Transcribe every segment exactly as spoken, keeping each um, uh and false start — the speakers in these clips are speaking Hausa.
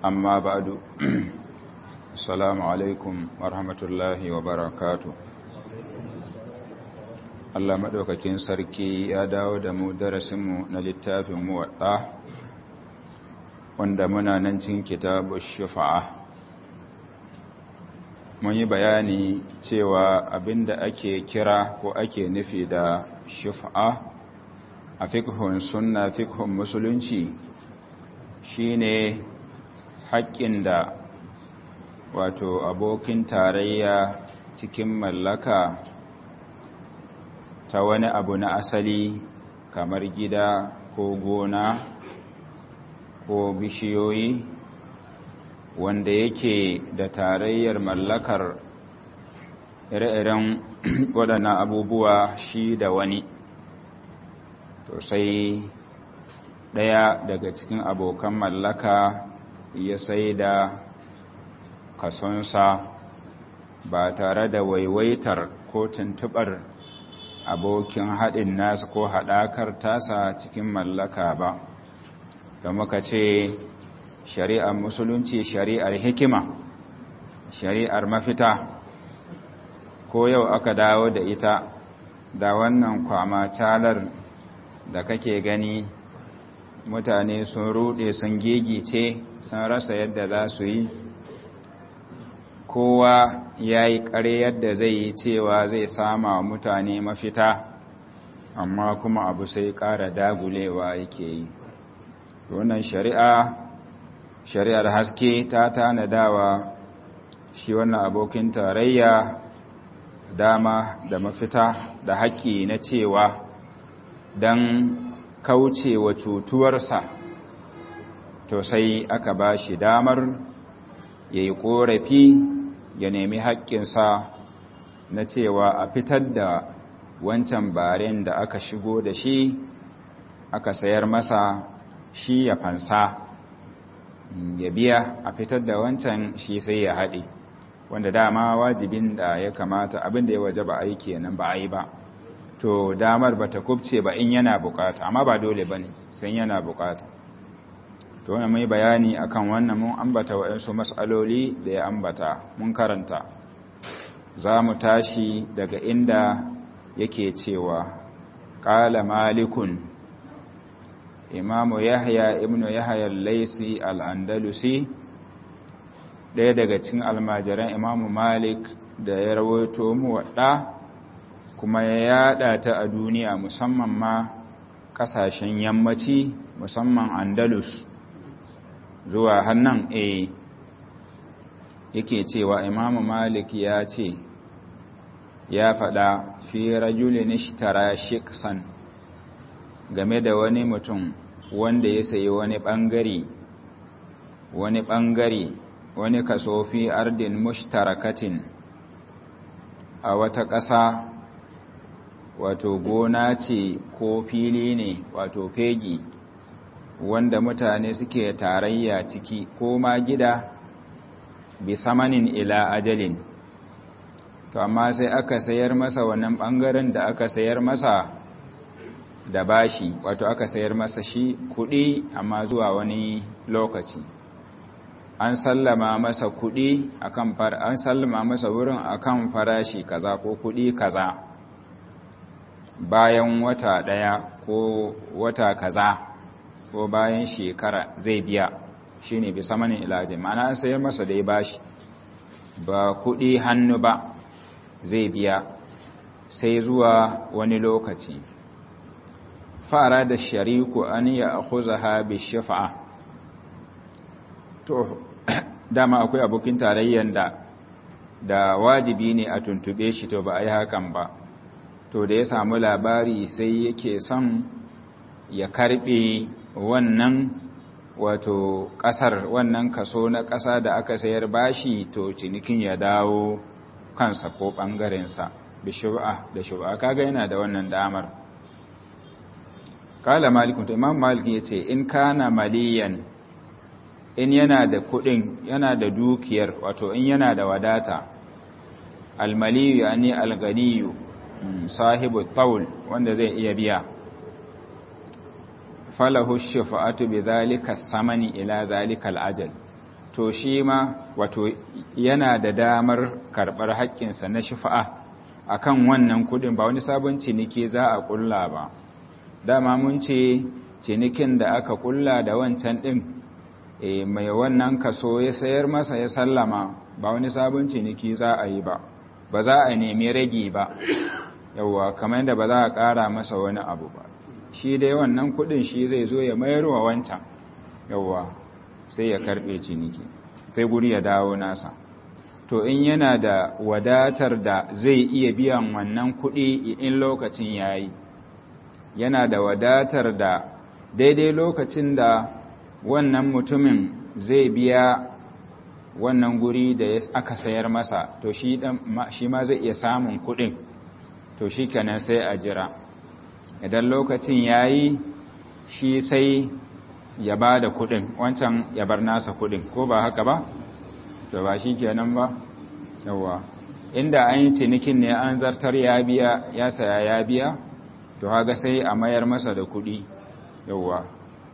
amma ba'du. Assalamu alaikum wa rahmatullahi wa barakatuh. Allah madaukakin sarki ya dawo da mu darasinmu na littafin muwatta wanda muna nan cikin kitabush shufa'a. Mun yi bayani cewa abinda ake kira ko ake nufi da shufa'a a fiqhun sunna fiqhun musulunci shine haƙƙin da wato abokin tarayya cikin mallaka ta wani abu na asali kamar gida ko gona ko bishiyoyi wanda yake da tarayyar mallakar ire-iren waɗannan abubuwa shi da wani, to sai ɗaya daga cikin abokan mallaka ya sai da kasonsa ba tare da waiwaitar ko tuntuɓar abokin haɗin nasa ko haɗakar tasa cikin mallaka ba, da muka ce shari'ar musulunci shari'ar hikima, shari'ar mafita. Ko yau aka dawo da ita da wannan kwama calar da kake gani, mutane sun ruɗe sun gigice sun rasa yadda za su yi, kowa ya yi ƙare yadda zai yi cewa zai sama wa mutane mafita, amma kuma abu sai ƙara dagulewa yake yi. Wannan shari'a shari'ar haske ta tanadawa shi wannan abokin tarayya dama da mafita da haƙƙi na cewa don kaucewa cutuwarsa, to sai aka ba shi damar ya yi ƙorafi ya nemi haƙƙinsa na cewa a fitar da wancan baren da aka shigo da shi aka sayar masa shi ya fansa ya biya, a fitar da wancan shi sai ya haɗe, wanda dama wajibin da ya kamata abin da ya waje ba a yi kenan ba a yi ba, to damar ba ta kubce ba in yana bukata, amma ba dole ba ne sai yana bukata. To wannan mai bayani akan wannan mun ambata waɗansu mas'aloli da ya ambata mun karanta. Za mu tashi daga inda yake cewa qala malikun, imamu yahya ibnu yahya al-laisi al-andalusi ɗaya daga cikin almajiran imamu malik da ya rawaito mu wadda kuma ya yada ta a duniya, musamman ma kasashen yammaci, musamman andalus zuwa hannan a yake cewa imamu malik ya ce ya faɗa fi rajulin ishtara shiksan game da wani mutum wanda ya sayi wani ɓangare wani ɓangare wani kaso fi ardin mushtarakatin a wata ƙasa, wato gona ce ko fili ne, wato fegi wanda mutane suke tarayya ciki, ko ma gida bi samanin ila ajalin, to amma sai aka sayar masa wannan ɓangaren da aka sayar masa da bashi, wato aka sayar masa shi kuɗi amma zuwa wani lokaci, an sallama masa kuɗi akan far an sallama masa wurin akan farashi kaza ko kuɗi kaza, bayan wata ɗaya ko wata kaza ko bayan shekara zai biya, shine bi samanin ilaji, ma'ana an sayar masa da ya bashi ba kuɗi hannu ba, zai biya sai zuwa wani lokaci. Fara da shariku an ya akhuzaha bi shafa'a, to dama akwai abokin tarayyan da da wajibi ne a tuntube shi, to ba a yi hakan ba, to da ya samu labari sai yake son ya karbe wannan wato kasar, wannan kaso na kasa da aka sayar bashi, to cinikin ya dawo kansa ko bangarensa bi shub'a da shub'a, kaga yana da wannan damar. Kala malikun, to imam malik yace in kana maliyan, in yana da kudin, yana da dukiyar, wato in yana da wadata, almaliyu yani alganiyu, sahibu taul, wanda zai iya biya, falahu shafa'atu bi zalika samani ila zalika al'ajal, to shi ma wato yana da damar karɓar haƙƙinsa na shifa'a akan wannan kuɗin, ba wani sabon ciniki za a ƙulla ba. Dama mun ce cinikin da aka ƙulla da wancan ɗin e, mai wannan kaso ya sayar masa ya sallama, ba wani sabon ciniki za a yi ba, ba za a nemi ragi ba, yawwa kamar yadda ba za a ƙara masa wani abu ba. Shi dai wannan kuɗin shi zai zo ya mayar wa wancan, yawwa sai ya karɓe ciniki, sai guri ya dawo nasa. To in yana da wadatar da zai iya biyan wannan kuɗi in lokacin ya yi, yana da wadatar da daidai lokacin da wannan mutumin zai biya wannan guri da aka sayar masa, to shi ma zai iya samun kuɗin, to shi kenan sai a jira. Idan lokacin ya yi, shi sai ya ba da kuɗin, wancan ya bar nasa kuɗin, ko ba haka ba? To ba shi kenan ba? Yawwa, inda an yi cinikin ne an zartar ya biya, ya saya ya biya, to haga sai a mayar masa da kuɗi, yawwa.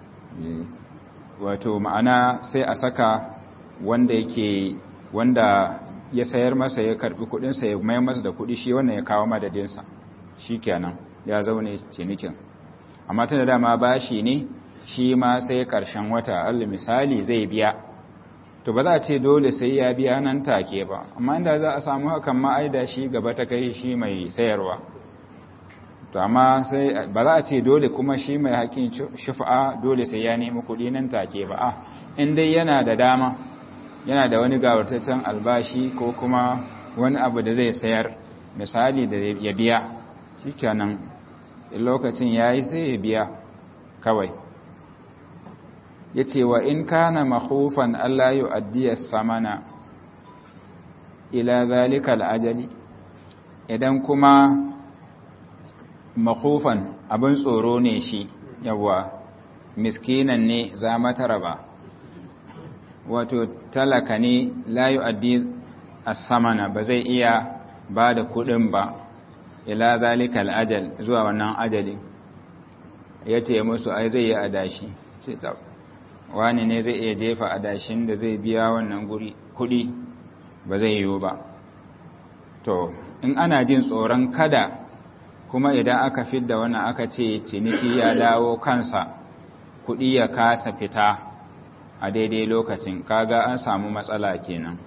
Wato ma'ana sai a saka wanda yake wanda ya sayar masa ya karbi kudinsa ya mayar masa da kudi, shi wannan ya kawo madadinsa, shi kenan ya zaune cinikin. Amma tun da dama bashi ne, shi ma sai karshen wata alli misali zai biya, to ba za a ce dole sai ya biya nan take ba, amma inda za a samu hakan ma'aida shi gaba ta kai shi mai sayarwa. To amma sai ba za a ce dole kuma shi mai haƙin shufa'a dole sai ya nemi kuɗi nan take ba. A in dai yana da dama, yana da wani gawartaccen albashi ko kuma wani abu da zai sayar, misali da ya biya, shikenan lokacin yayi sai ya biya kawai. Yace wa in kana makhufan Allah yu'addiya samana ila zalika al-ajali, idan kuma makufan abin tsoro ne shi, yawa miskinan ne za mata raba, wato talaka ne la yu'addi as-samana, ba zai iya ba da kudin ba ila zalika al-ajal, zuwa wannan ajali. Yace musu ai zai yi adashi, ce ta wani ne zai iya jefa adashin da zai biya wannan guri kudi, ba zai yiwu ba. To in ana jin tsoron kada kuma idan aka fidda wannan aka ce ciniki ya dawo kansa, kuɗi ya kasa fita a daidai lokacin, kaga an samu matsala kenan.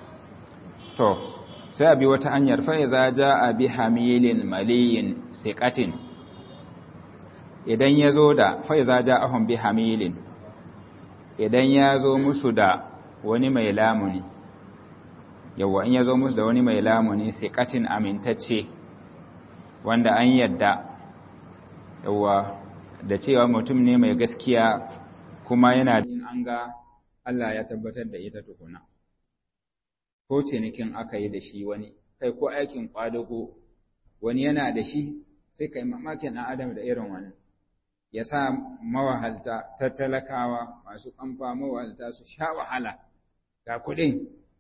To sai a bi wata hanyar, fa iza jaa bi hamilin maliyin siqatin, idan yazo da fa iza jaahum bi hamilin, idan yazo musu da wani mai lamuni, yawa in yazo musu da wani mai lamuni siqatin amintacce, wanda an yadda yawa da cewa mutum ne mai gaskiya, kuma yana din an ga Allah ya tabbatar da ita tukuna, ko cinikin aka yi da shi wani, kai ko aikin kwadago wani yana da shi, sai kai mamakin ɗan adam da irin wani, ya sa mawahalta tattalakawa masu kamfa mawahalta su sha wahala ga kuɗin,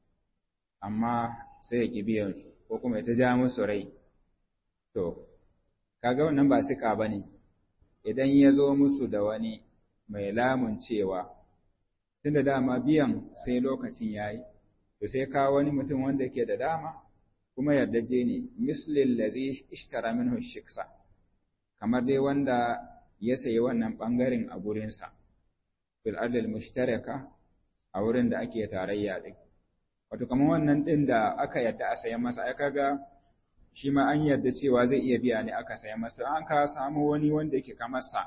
amma sai ya ƙi biyansu ko kuma ya ta ja musu rai. To, kaga wannan ba sika ba ne, idan ya zo musu da wani mai lamun cewa, tun da dama biyan sai lokacin ya yi, to sai kawo wani mutum wanda ke da dama, kuma yardaje ne, mislil lazi ishtara minhu shiksa, kamar dai wanda ya sayi wannan ɓangaren a gurinsa, fil ardil mushtaraka, a wurin da ake tarayya ɗin. Wato, kamar wannan ɗin da aka yadda a sayan masa, aka ga shi ma an yarda cewa zai iya biya ne aka sayan masa, to an ka samu wani wanda yake kamarsa,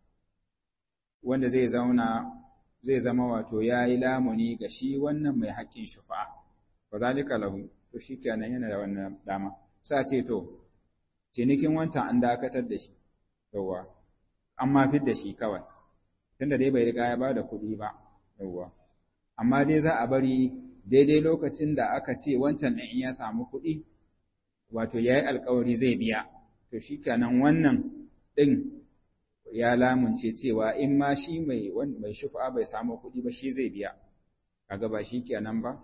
wanda zai zauna zai zama wato ya yi lamuni ga shi wannan mai haƙƙin shufa, ba zalika lahu, to shi kenan yana da wannan dama. Sa ce to, cinikin wancan an dakatar da shi, yawwa, an ma fit da shi kawai, tunda dai bai riga ya ba da kuɗi ba, yawwa. Amma dai za a bari daidai lokacin da aka ce wancan ɗin in ya samu kuɗi, wato ya yi alkawari zai biya, to shi kenan wannan ɗin ya lamunce cewa in ma shi mai mai shufa bai samu kuɗi ba shi zai biya, kaga ba shi kenan ba.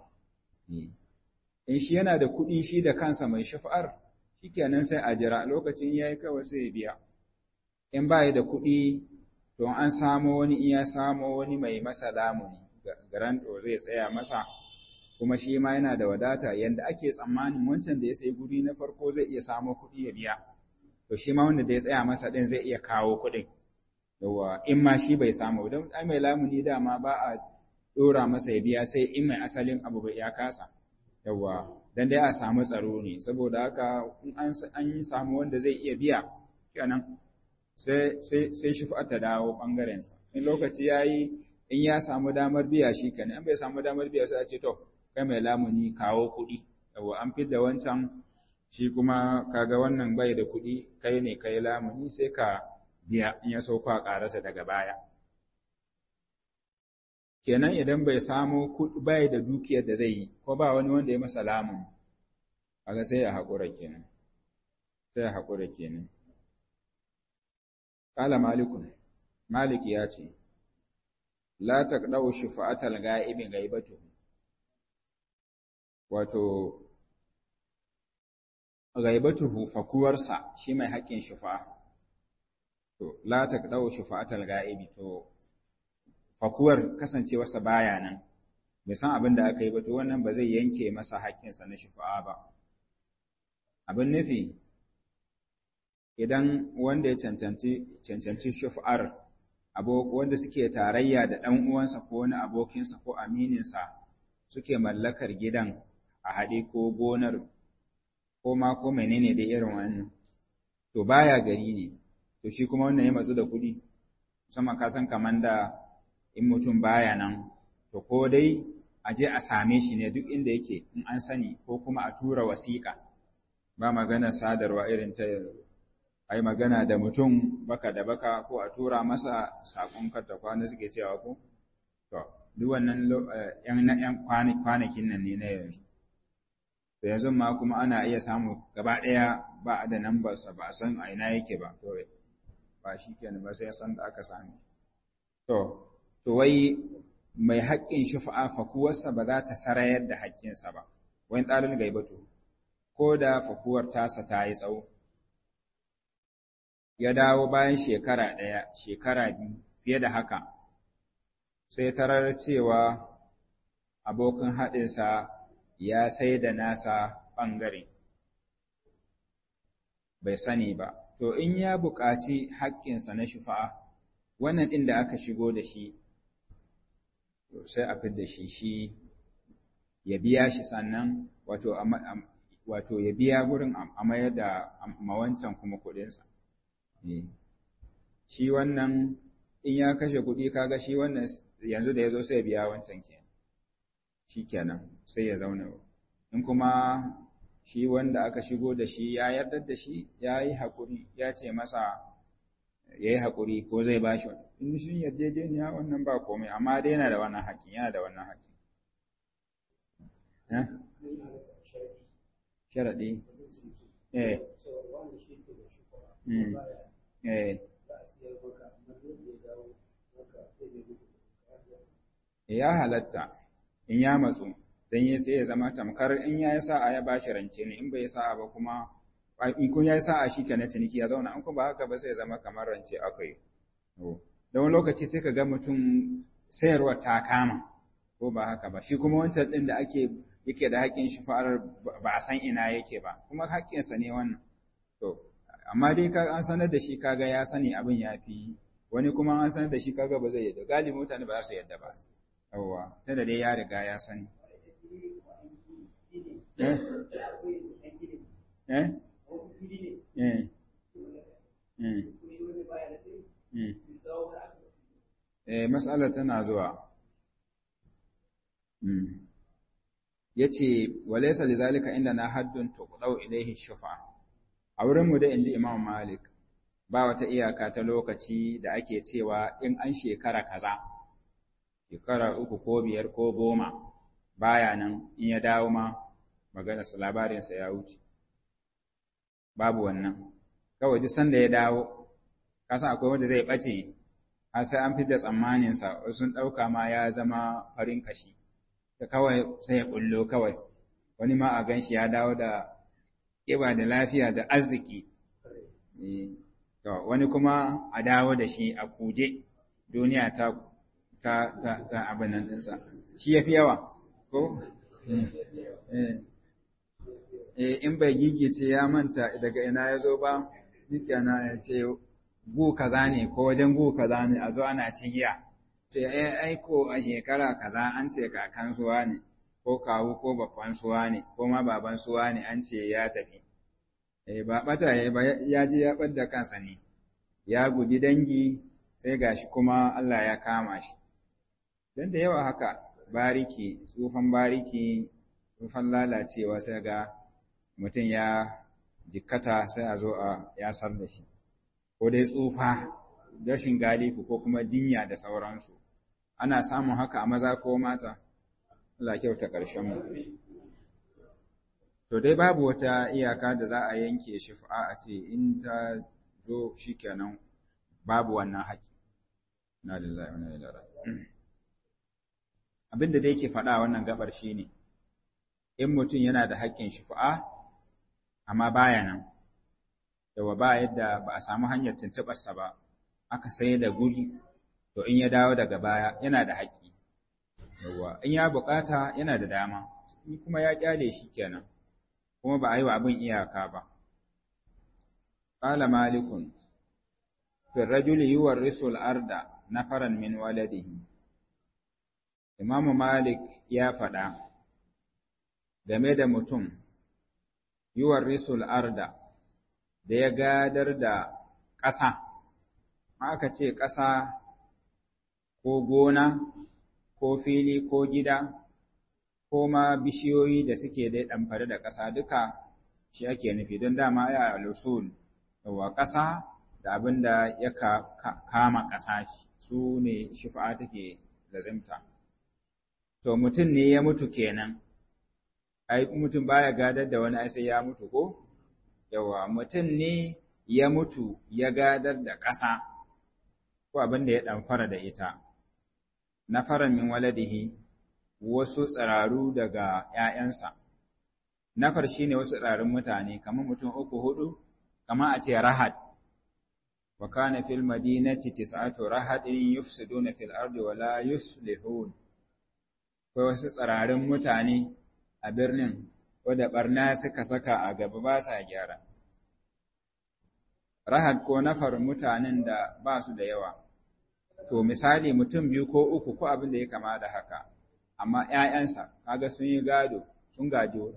In shi yana da kuɗi shi da kansa mai shufa'ar, shi kenan sai a jira lokacin ya yi kawai sai ya biya. In ba da kuɗi, to an samo wani in ya samo wani mai masa lamuni, garanto zai tsaya masa kuma shi ma yana da wadata yanda ake tsammanin wancan da ya sayi guri na farko zai iya samo kuɗi ya biya to shi ma wanda da ya tsaya masa din zai iya kawo kuɗin yawa in ma shi bai samu don ai mai lamuni dama ba a dora masa ya biya sai in mai asalin abu bai ya kasa yawa dan dai a samu tsaro ne saboda haka in an an yi samu wanda zai iya biya kenan sai sai sai shufa ta dawo bangaren sa in lokaci yayi in ya samu damar biya shi kenan in bai samu damar biya sai a ce to kai mai lamuni kawo kuɗi yawa an fidda wancan shi kuma kaga wannan bai da kuɗi kai ne kai lamuni sai ka biya in ya so kwa ƙarasa daga baya kenan idan bai samu kuɗi bai da dukiyar da zai yi ko ba wani wanda ya masa lamun kaga sai ya haƙura kenan sai ya haƙura kenan qala malikun malik ya ce la taqdau shufa'atal ga'ibi ghaibatu wato ghaibatuhu fakuwarsa shi mai haƙƙin shufa'a to la taqdau shufa'atal ga'ibi to fakuwar kasancewarsa baya nan bai san abin da aka yi ba to wannan ba zai yanke masa haƙƙinsa na shufa'a ba abin nufi idan wanda ya cancanci cancanci shufa'ar wanda suke tarayya da ɗan uwansa ko wani abokinsa ko amininsa suke mallakar gidan a haɗe ko gonar ko ma ko menene da irin wannan to baya gari ne to shi kuma wannan ya matsu da kuɗi musamman ka san kaman da in mutum baya nan to ko dai a je a same shi ne duk inda yake in an sani ko kuma a tura wasiƙa ba magana sadarwa irin ta ai magana da mutum baka da baka ko a tura masa sakon karta kwana suke cewa ko to duk wannan yan yan kwanakin nan ne na yanzu to yanzu ma kuma ana iya samu gaba ɗaya ba a da number sa ba san a ina yake ba to ba shi kenan ba sai san da aka sami to to wai mai haƙƙin shufa'a fakuwarsa ba za ta sarayar da haƙƙinsa ba wani ɗalin gaibatu ko da fakuwar tasa ta yi tsawo ya dawo bayan shekara ɗaya shekara biyu fiye da haka sai tarar cewa abokin haɗinsa ya sai da nasa ɓangare bai sani ba to in ya buƙaci haƙƙinsa na shufa'a wannan ɗin da aka shigo da shi sai a fidda shi shi ya biya shi sannan wato wato ya biya gurin a mayar da mawancan kuma kuɗinsa shi wannan in ya kashe kuɗi kaga shi wannan yanzu da ya zo sai ya biya wancan kenan shi kenan sai ya zauna in kuma shi wanda aka shigo da shi ya yarda da shi ya yi haƙuri ya ce masa ya yi haƙuri ko zai ba shi in shi yarjejeniya wannan ba komai amma dai yana da wannan haƙƙi yana da wannan haƙƙi sharaɗi eh eh ya halatta in ya matsu dan ya sai ya zama tamkar in ya yi sa'a ya bashi rance ne in bai sa'a ba kuma in kun ya yi sa'a shi kenan ciniki ya zauna in kun ba haka ba sai ya zama kamar rance akai da wani lokaci sai ka ga mutum sayarwa ta kama ko ba haka ba shi kuma wancan din da ake yake da haƙƙin shifa'ar ba a san ina yake ba kuma haƙƙinsa ne wannan to amma dai ka an sanar da shi kaga ya sani abin ya fi wani kuma an sanar da shi kaga ba zai yadda galibi mutane ba za su yadda ba yawwa tunda dai ya riga ya sani eh eh eh eh eh mas'alar tana zuwa yace walaysa lizalika indana haddun tuqdau ilayhi shufa a wurin mu da inji Imam Malik ba wata iyaka ta lokaci da ake cewa in an shekara kaza shekara uku ko biyar ko goma baya nan in ya dawo ma magana sa labarin sa ya wuce babu wannan kawai duk sanda ya dawo kasa akwai wanda zai bace har sai an fitar tsammanin sa sun dauka ma ya zama farin kashi da kawai sai ya bullo kawai wani ma a ganshi ya dawo da kiba da lafiya da arziki to wani kuma a dawo da shi a kuje duniya ta ta ta ta abin nan ɗinsa shi ya fi yawa ko eh in bai gigice ya manta daga ina ya zo ba shikenan ya ce gu kaza ne ko wajen gu kaza ne a zo ana cigiya ce eh aiko a shekara kaza an ce kakan suwa ne ko kawu ko babban suwa ne ko ma baban suwa ne an ce ya tafi eh ba bata ba ya je ya ɓadda kansa ne ya guji dangi sai gashi kuma Allah ya kama shi dan da yawa haka bariki tsufan bariki tsufan lalacewa sai ga mutum ya jikkata sai a zo a yasar da shi ko dai tsufa rashin galifu ko kuma jinya da sauransu ana samun haka a maza ko mata Allah kyauta ƙarshen mu to dai babu wata iyaka da za a yanke shifa a ce in ta zo shikenan babu wannan haƙi na lillahi wa inna ilaihi raji'un abinda da yake faɗa wannan gabar shine in mutum yana da haƙƙin shifa amma baya nan yawa ba yadda ba a samu hanyar tuntuɓarsa ba aka sai da guri to in ya dawo daga baya yana da haƙƙi yawa in ya buƙata yana da dama in kuma ya ƙyale shi kenan kuma ba a yi wa abin iyaka ba qala malikun fi rajuli yuwarrisu al-arda nafaran min waladihi imamu malik ya faɗa game da mutum yuwarrisu al-arda da ya gadar da ƙasa, aka ce ƙasa ko gona, ko fili ko gida, ko ma bishiyoyi da suke dai ɗamfare da ƙasa duka shi ake nufi don dama ya lusul, yawa ƙasa da abin da ya kama ƙasa su ne shifa take lazimta. To mutum ne ya mutu kenan, ai mutum baya gadar da wani ai sai ya mutu ko? Yawa mutum ne ya mutu ya gadar da ƙasa ko abin da ya ɗamfara da ita, na faran min waladihi wasu tsiraru daga ‘ya'yansa, nafar shi ne wasu tsirarun mutane, kamar mutum uku hudu, kamar a ce rahad, wa kana fil madinati tis'atu rahadin yufsiduna fil ardi wa la yuslihun. Akwai wasu tsirarun mutane a birnin wadda ɓarna suka saka a gaba ba sa gyara. Rahad ko nafar mutanen da ba su da yawa, to misali mutum biyu ko uku ko abin da ya kama da haka, amma ‘ya'yansa kaga sun yi gado, sun gajo.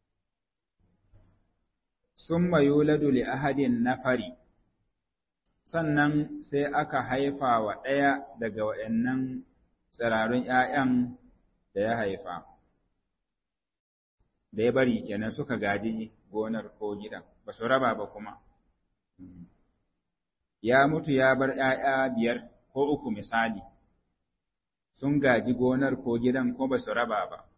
Sun mayu ladu li ahadin nafari, sannan sai aka haifa wa ɗaya daga waɗannan tsirarun ‘ya'yan da ya haifa. Da ya bari kenan suka gaji gonar ko gidan, ba su raba ba kuma. Ya mutu ya bar ‘ya'ya biyar ko uku misali, sun gaji gonar ko gidan ko ba su raba ba.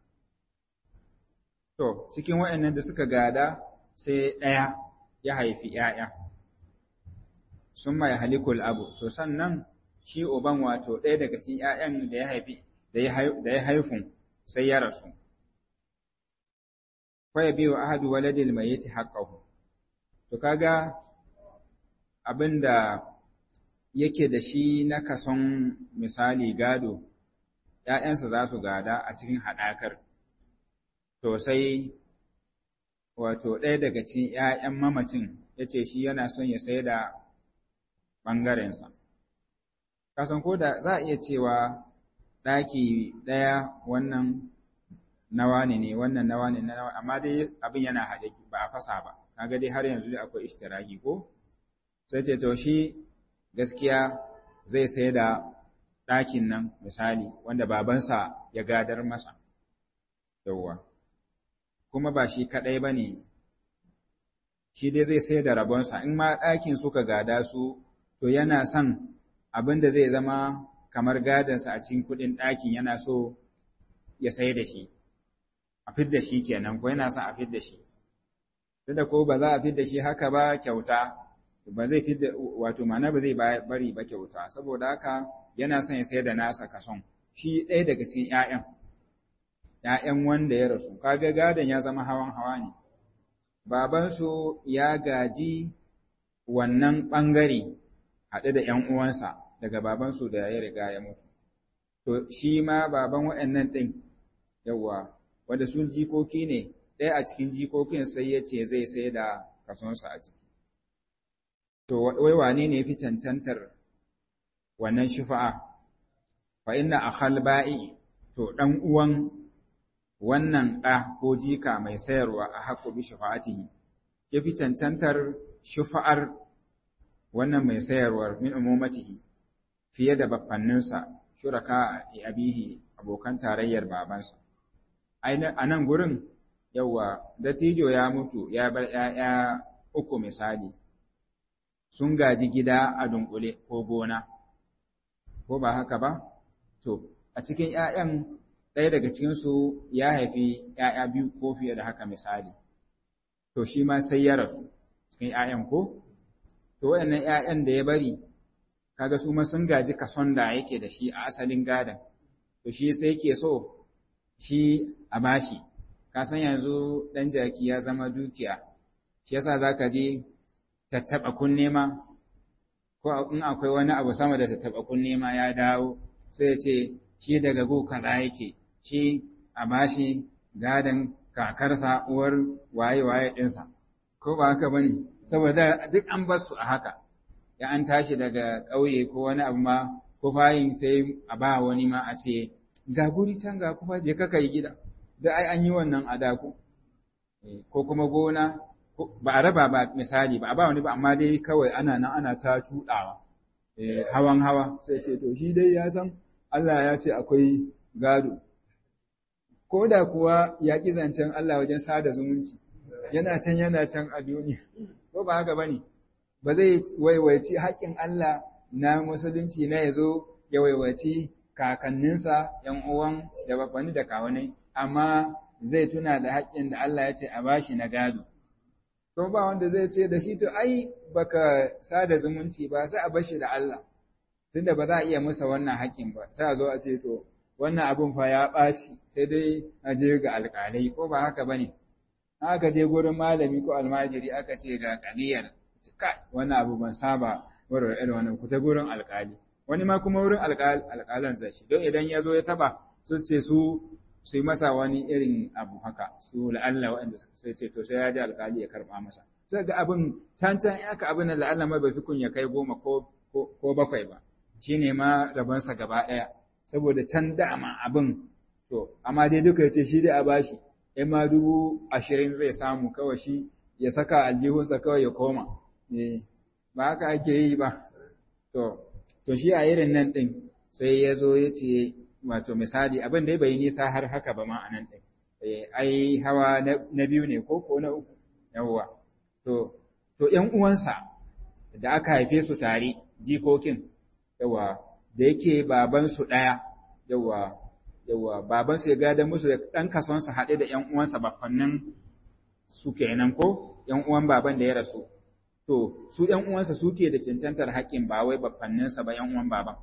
To, cikin waɗannan da suka gada sai ɗaya ya haifi ‘ya'ya, sun mai halikul abu, to sannan shi uban wato ɗaya daga cikin ‘ya'yan da ya haifi, da ya haifun sai ya rasu. Faya biyu ahadu waladil mai yati haƙƙahu. To kaga abin da yake da shi na kason misali gado, ‘ya'yansa za su gada a cikin haɗakar, to sai wato ɗaya daga cikin ‘ya'yan mamacin ya ce shi yana son ya sai da ɓangarensa. Kasan ko da za a iya cewa ɗaki ɗaya wannan nawa ne ne wannan nawa ne nawa, amma dai abin yana haɗe ba a fasa ba, kaga dai har yanzu akwai ishtiraki ko? Sai ce to shi gaskiya zai sai da ɗakin nan misali wanda babansa ya gadar masa, yauwa, kuma ba shi kaɗai ba ne, shi dai zai sai da rabonsa, in ma ɗakin suka gada su, to yana son abin da zai zama kamar gadansa a cikin kuɗin ɗakin yana so ya sai da shi, a fid da shi kenan, ko yana son a fid da shi, tunda ko ba za a fid da shi haka ba kyauta, ba zai fi wato mana ba zai bari ba kyauta, saboda haka yana son ya sayar da nasa kason shi ɗaya daga cikin ƴaƴan ƴaƴan wanda ya rasu, kaga gadon ya zama hawan hawa ne, babansu ya gaji wannan ɓangare haɗe da ƴan uwansa daga babansu da ya riga ya mutu, to shi ma baban waɗannan ɗin yawa wanda sun jikoki ne ɗaya a cikin jikokin sai ya ce zai sai da kasonsa a ciki to wai wane ne fi cancantar wannan shufa'a fa inna akhal ba'i to dan uwan wannan ɗa ko jika mai sayarwa a haƙƙo bi shafa'atihi ya fi cancantar shufa'ar wannan mai sayarwar min umumatihi fiye da baffanninsa shuraka abihi abokan tarayyar babansa a nan gurin yawa dattijo ya mutu ya bar ‘ya'ya uku misali sun gaji gida a dunkule ko gona ko ba haka ba to a cikin ‘ya'yan ɗaya daga cikinsu ya haifi ‘ya'ya biyu ko fiye da haka misali to shi ma sai ya rasu cikin ‘ya'yan ko to waɗannan ‘ya'yan da ya bari kaga su ma sun gaji kason da yake da shi a asalin gadon to shi sai yake so shi a bashi ka san yanzu ɗan jaki ya zama dukiya shi yasa zaka je tattaɓa kunne ma ko in akwai wani abu sama da tattaɓa kunne ma ya dawo sai ya ce shi daga go kaza yake shi a bashi gadon kakarsa uwar waye waye ɗinsa ko ba haka bane saboda duk an bar su a haka ya an tashi daga ƙauye ko wani abu ma ko fayin sai a ba wani ma a ce ga guri can ga kuma je ka yi gida da ai an yi wannan adaku ko kuma gona ba a raba ba misali ba a ba wani ba amma dai kawai ana nan ana ta cuɗawa hawan hawa sai ce to shi dai ya san Allah ya ce akwai gado ko da kuwa ya ƙi zancen Allah wajen sada zumunci yana can yana can a duniya ko ba haka bane ba zai waiwaci haƙƙin Allah na musulunci na yazo ya waiwaci kakanninsa ‘yan uwan da babbani da kawunai amma zai tuna da haƙƙin da Allah ya ce a bashi na gado ko ba wanda zai ce da shi to ai baka sada zumunci ba sai a bashi da Allah tunda ba za a iya masa wannan haƙƙin ba sai a zo a ce to wannan abun fa ya ɓaci sai dai a je ga alƙalai ko ba haka bane aka je gurin malami ko almajiri aka ce ga ƙaliyar kai wannan abu ban saba wurin irin wannan ku ta gurin alƙali wani ma kuma wurin alƙalan zai don idan ya zo ya taba su ce su su yi masa wani irin abu haka su la'alla waɗanda sai ce to sai ya ji alƙali ya karɓa masa sai ga abin can can aka abin da la'alla ma bai fi kun ya kai goma ko ko bakwai ba shine ma rabansa gaba ɗaya saboda can dama abin to amma dai duka ya ce shi dai a bashi in ma dubu ashirin zai samu kawai shi ya saka aljihunsa kawai ya koma ba haka ake yi ba to to shi a irin nan ɗin sai ya zo ya ce wato misali abin da bai nisa har haka ba ma a nan ɗin ai hawa na biyu ne ko ko na uku yawwa to to ƴan uwansa da aka haife su tare jikokin yawwa da yake babansu ɗaya yawwa yawwa babansu ya gada musu da ɗan kasonsa haɗe da ƴan uwansa bafannin su kenan ko ƴan uwan baban da ya rasu to su ƴan uwansa suke da cancantar haƙƙin ba wai bafanninsa ba ƴan uwan baban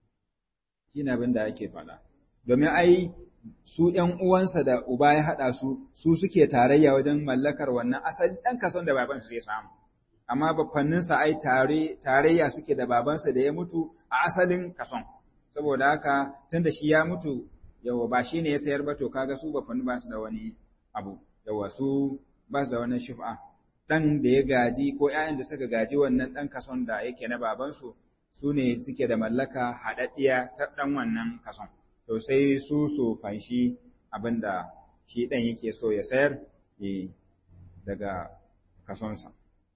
shine abin da ake faɗa domin ai su ƴan uwansa da uba ya haɗa su su suke tarayya wajen mallakar wannan asalin ɗan kason da babansu zai samu amma bafanninsa ai tare tarayya suke da babansa da ya mutu a asalin kason saboda haka tunda shi ya mutu yawa ba shi ne ya sayar ba to kaga su bafanni ba su da wani abu yawa su ba su da wannan shuf'a dan da ya gaji ko ƴaƴan da suka gaji wannan dan kason da yake na babansu su ne suke da mallaka haɗaɗɗiya ta dan wannan kason to sai su su fanshi abinda shi dan yake so ya sayar daga kasonsa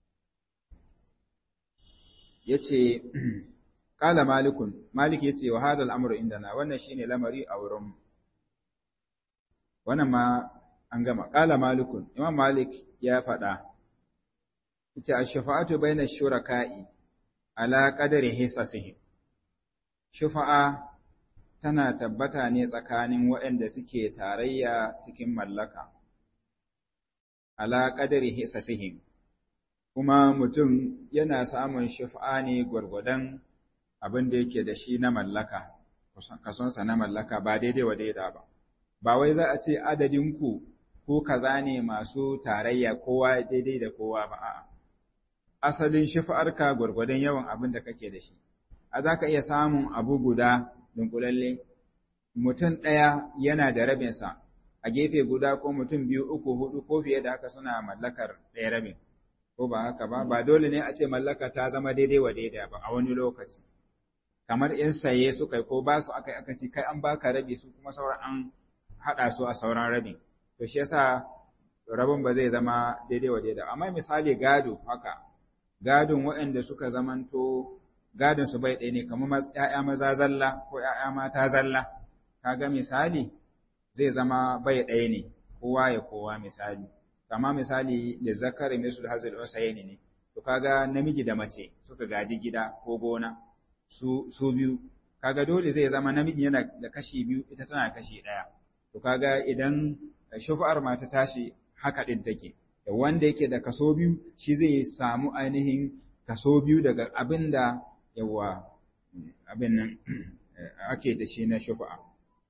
yace qala malikun malik yace wa hadha al-amru indana wannan shine lamari a wurin wannan ma an gama qala malikun imam malik ya faɗa yace ash-shafa'atu bayna ash-shuraka'i ala qadri hisasihim shufa'a tana tabbata ne tsakanin waɗanda suke tarayya cikin mallaka ala qadri hisasihim kuma mutum yana samun shufa'a ne gwargwadon abin da yake da shi na mallaka kasonsa na mallaka ba daidai wa daida ba ba wai za a ce adadinku ko kaza ne masu tarayya kowa daidai da kowa ba a'a asalin shufa'arka gwargwadon yawan abin da kake da shi a za ka iya samun abu guda dunkulalle mutum ɗaya yana da rabinsa a gefe guda ko mutum biyu uku hudu ko fiye da haka suna mallakar ɗaya rabin ko ba haka ba ba dole ne a ce mallaka ta zama daidai wa daidai ba a wani lokaci kamar in saye su kai ko ba su aka aka ce kai an baka rabi su kuma sauran an haɗa su a sauran rabin to shi yasa rabin ba zai zama daidai wa daidai amma misali gado haka gadon waɗanda suka zamanto gadon su bai ɗaya ne kamar ‘ya'ya maza zalla ko ‘ya'ya mata zalla kaga misali zai zama bai ɗaya ne kowa ya kowa misali kama misali da zakari misul hazil usayni ne to kaga namiji da mace suka gaji gida ko gona su su biyu kaga dole zai zama namiji yana da kashi biyu ita tana kashi ɗaya to kaga idan shufa'ar mata tashi haka din take da wanda yake da kaso biyu shi zai samu ainihin kaso biyu daga abinda yawa abin nan ake da shi na shufa'a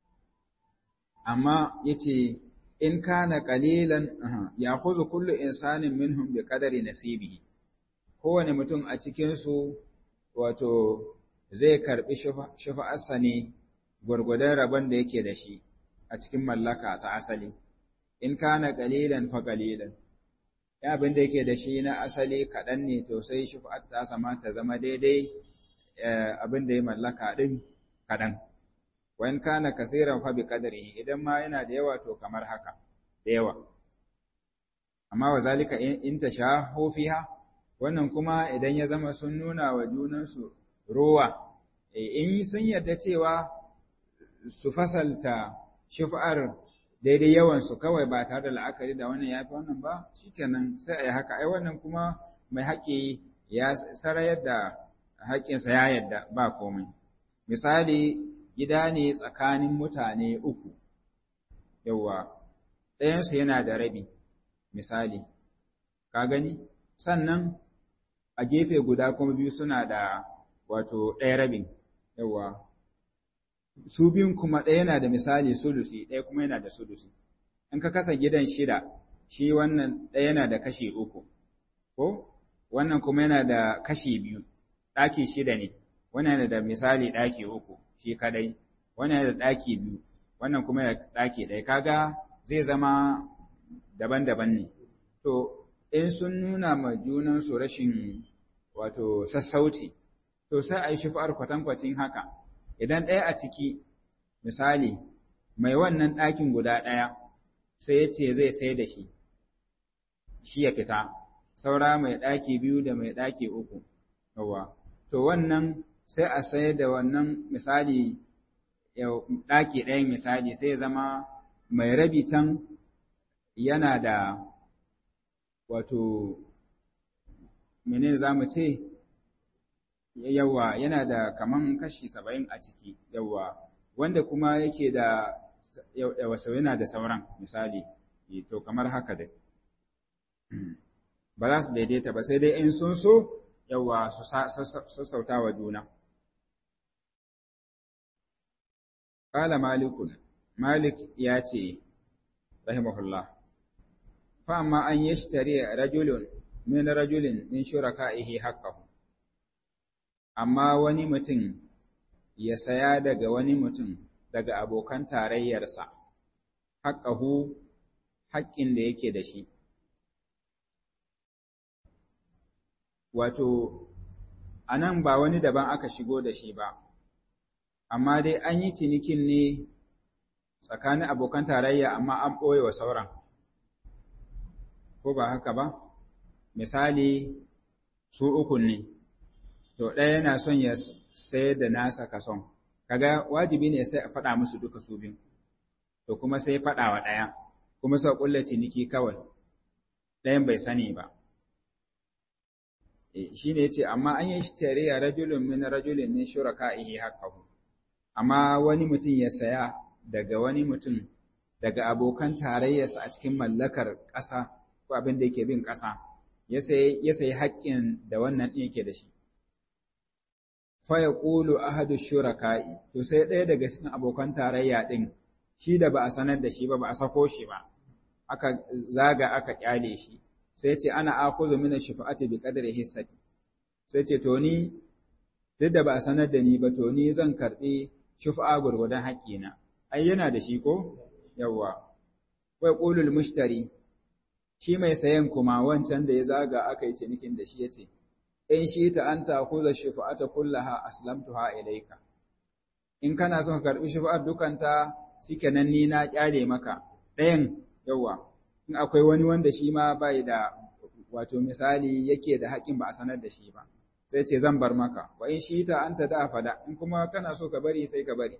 amma yace in kana qalilan ya'khudhu kullu insanin minhum bi qadari nasibihi kowane mutum a cikin su wato zai karbi shufa'arsa ne gurgudan rabon da yake da shi a cikin mallaka ta asali in kana qalilan fa qalilan ya abin da yake da shi na asali kaɗan ne to sai shufa'ar ta sama ta zama daidai abin da ya mallaka din kaɗan wa in kana kasiran fa bi qadrihi idan ma yana da yawa to kamar haka da yawa amma wa zalika in tashahu fiha wannan kuma idan ya zama sun nuna wa junansu ruwa in sun yarda cewa su fasalta shuf'ar daidai yawan su kawai ba tare da la'akari da wannan yafi wannan ba shikenan sai ayi haka ai wannan kuma mai haƙi ya sarayar da haƙƙinsa ya yarda ba komai misali gida ne tsakanin mutane uku, yawwa, ɗayansu yana da rabi, misali, ka gani? Sannan a gefe guda kuma biyu suna da wato ɗaya rabin, yawwa, su biyun kuma ɗaya yana da misali sulusi, ɗaya kuma yana da sulusi. In ka kasa gidan shida, shi wannan ɗaya yana da kashi uku, ko? Wannan kuma yana da kashi biyu, ɗaki shida ne, wannan yana da misali ɗaki uku. shi kadai wannan da daki biyu wannan kuma da daki ɗaya kaga zai zama daban-daban ne to in sun nuna ma junan su rashin wato sassauci to sai a yi shifar kwatankwacin haka idan ɗaya a ciki misali mai wannan ɗakin guda ɗaya sai ya ce zai sai da shi shi ya fita saura mai ɗaki biyu da mai ɗaki uku yawa to wannan sai a sayar da wannan misali ɗaki ɗayan misali sai zama mai rabi can yana da wato menene za mu ce yawa yana da kaman kashi saba'in a ciki yawa wanda kuma yake da yawa yana da sauran misali to kamar haka dai ba za su daidaita ba sai dai in sun so yawa su sassauta wa juna Kala Malikun, Malik ya ce, Rahimahullah, fa amma an yi shi rajulun min rajulin min shuraka'ihi haqqahu amma wani mutum ya saya daga wani mutum daga abokan tarayyarsa, haqqahu haƙƙin da yake da shi. Wato, a nan ba wani daban aka shigo da shi ba. amma dai an yi cinikin ne tsakanin abokan tarayya amma an ɓoye wa sauran, ko ba haka ba? Misali, su uku ne, to ɗaya yana son ya sayar da nasa kason, kaga wajibi ne sai a faɗa musu duka su biyu, to kuma sai faɗa wa ɗaya, kuma sau ƙulla ciniki kawai, ɗayan bai sani ba. Shi ne ce, amma an yi shi tare a rajulun min rajulin min shuraka'ihi haqqahu. Amma wani mutum ya saya daga wani mutum daga abokan tarayyarsa a cikin mallakar ƙasa ko abin da yake bin ƙasa, ya sayi haƙƙin da wannan ɗin yake da shi. Fa ya ƙulu ahadu shuraka'i, to sai ɗaya daga cikin abokan tarayya ɗin, shi da ba a sanar da shi ba, ba a sako shi ba, aka zaga aka ƙyale shi, sai ce ana akuzu mina shafa'ati bi qadri hissati. Sai ce to ni duk da ba a sanar da ni ba to ni zan karɓi shufa gurgudan haƙƙina ai yana da shi ko yawa wai qulul mushtari shi mai sayan kuma wancan da ya zaga aka yi cinikin da shi yace in shi ta anta kuza shufa'ata kullaha aslamtuha ilayka in kana son ka karbi shufa'ar dukanta shikenan ni na kyale maka ɗayan yawa in akwai wani wanda shi ma bai da wato misali yake da haƙin ba a sanar da shi ba sai ce zan bar maka wa in shi ta anta da fada in kuma kana so ka bari sai ka bari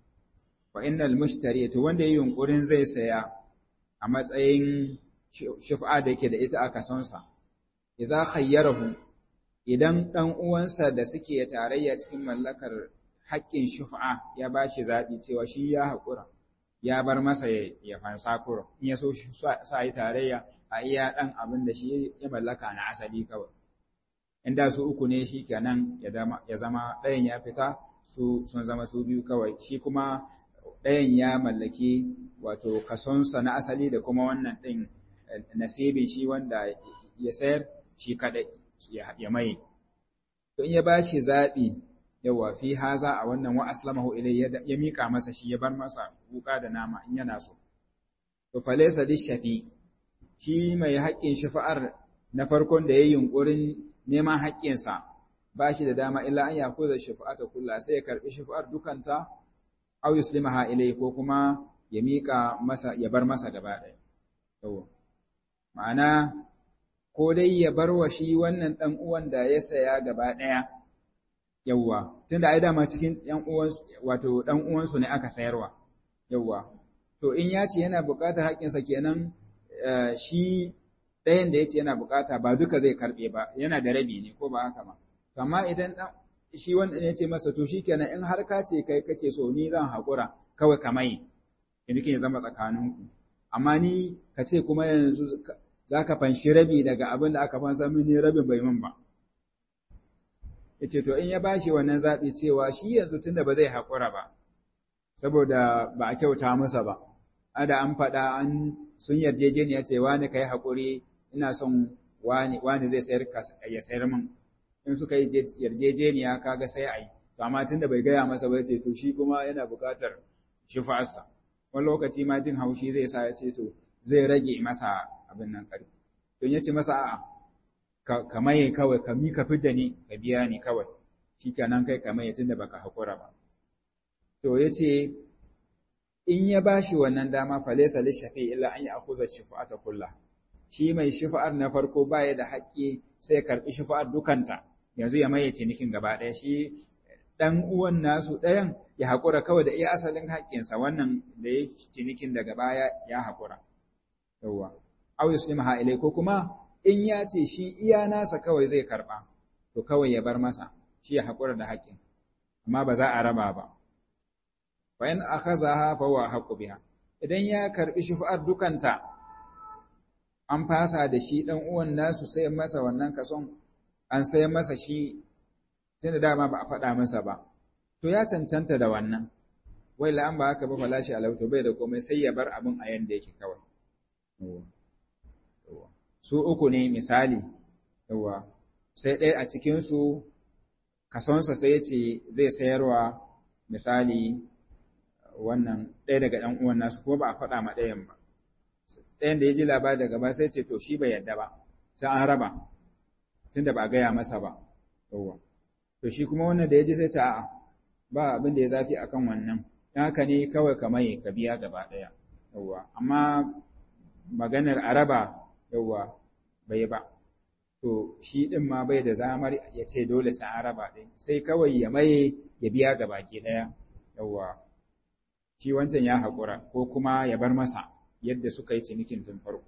wa innal mushtari to wanda yayin yunkurin zai saya a matsayin shufa da yake da ita aka sonsa idza khayyarahu idan dan uwansa da suke tarayya cikin mallakar haƙƙin shufa ya bashi zabi cewa shi ya haƙura ya bar masa ya fansa kuro in ya so sa yi tarayya a iya dan abin da shi ya mallaka na asali kawai inda su uku ne shi kenan ya zama ɗayan ya fita su sun zama su biyu kawai shi kuma ɗayan ya mallaki wato kasonsa na asali da kuma wannan ɗin nasibin shi wanda ya sayar shi kaɗai ya mai to in ya ba shi zaɓi yawa fi haza a wannan wa aslamahu ilai ya miƙa masa shi ya bar masa wuƙa da nama in yana so to falaysa lishafi shi mai haƙƙin shafa'ar na farkon da ya yi yunƙurin neman haƙƙinsa ba shi da dama illa an yakuza shafa'ata kulla sai ya karɓi shafa'ar dukanta aw yuslimaha ilai ko kuma ya miƙa masa ya bar masa gaba ɗaya to ma'ana ko dai ya bar wa shi wannan ɗan uwan da ya saya gaba ɗaya yawwa tunda ai dama cikin ɗan uwan wato ɗan uwansu ne aka sayarwa yawwa to in ya ce yana buƙatar haƙƙinsa kenan shi ɗayan da ya ce yana buƙata ba duka zai karɓe ba yana da rabi ne ko ba haka ba amma idan ɗan shi wanda ya ce masa to shikenan in har ka ce kai kake so ni zan haƙura kawai ka mai in ya zama tsakaninku amma ni ka ce kuma yanzu za ka fanshi rabi daga abin da aka fansa mini rabin bai min ba ya ce to in ya bashi wannan zaɓi cewa shi yanzu tunda ba zai haƙura ba saboda ba a kyauta masa ba ada an faɗa an sun yarjejeniya ce wani kai haƙuri ina son wani wani zai sayar ya sayar min in suka yi yarjejeniya kaga sai a yi to amma tunda bai gaya masa ba ce to shi kuma yana buƙatar shifa'arsa wani lokaci ma jin haushi zai sa ya ce to zai rage masa abin nan ƙarfi to ya ce masa a'a ka, ka maye kawai ka mi ka fidda ni ka biya ni kawai shikenan kai ka maye tunda baka haƙura ba to ya ce in ya bashi wannan dama falaysa lishafi illa an ya'khudha shifa'ata kullah shi mai shifa'ar na farko baya da haƙƙi sai karɓi shifa'ar dukanta yanzu ya maye cinikin gaba ɗaya shi ɗan uwan nasu ɗayan ya haƙura kawai da iya asalin haƙƙinsa wannan da ya cinikin daga baya ya haƙura yawwa aw yuslimaha ilai ko kuma in ya ce shi iya nasa kawai zai karɓa to kawai ya bar masa shi ya haƙura da haƙƙin amma ba za a raba ba fa in akhazaha fa huwa haqqu biha idan ya karɓi shifa'ar dukanta an fasa da shi ɗan uwan nasu sai masa wannan kason an sai masa shi tunda dama ba a faɗa masa ba to ya cancanta da wannan wai la an ba haka ba falashi alauto bai da komai sai ya bar abin a yanda yake kawai su uku ne misali yawa sai ɗaya a cikin su kasonsa sai ce zai sayarwa misali wannan ɗaya daga ɗan uwan nasu kuma ba a faɗa ma ɗayan ba ɗayan da ya ji labari daga ba sai ce to shi bai yadda ba sai an raba tunda ba a gaya masa ba yawa to shi kuma wannan da ya ji sai ce a'a ba abin da ya zafi akan wannan dan haka ne kawai ka mai ka biya gaba ɗaya yawa amma maganar a raba yawa bai ba to shi din ma bai da zamar ya ce dole sai an raba ɗin sai kawai ya maye ya biya gaba ke ɗaya yawa shi wancan ya haƙura ko kuma ya bar masa yadda suka yi cinikin tun farko.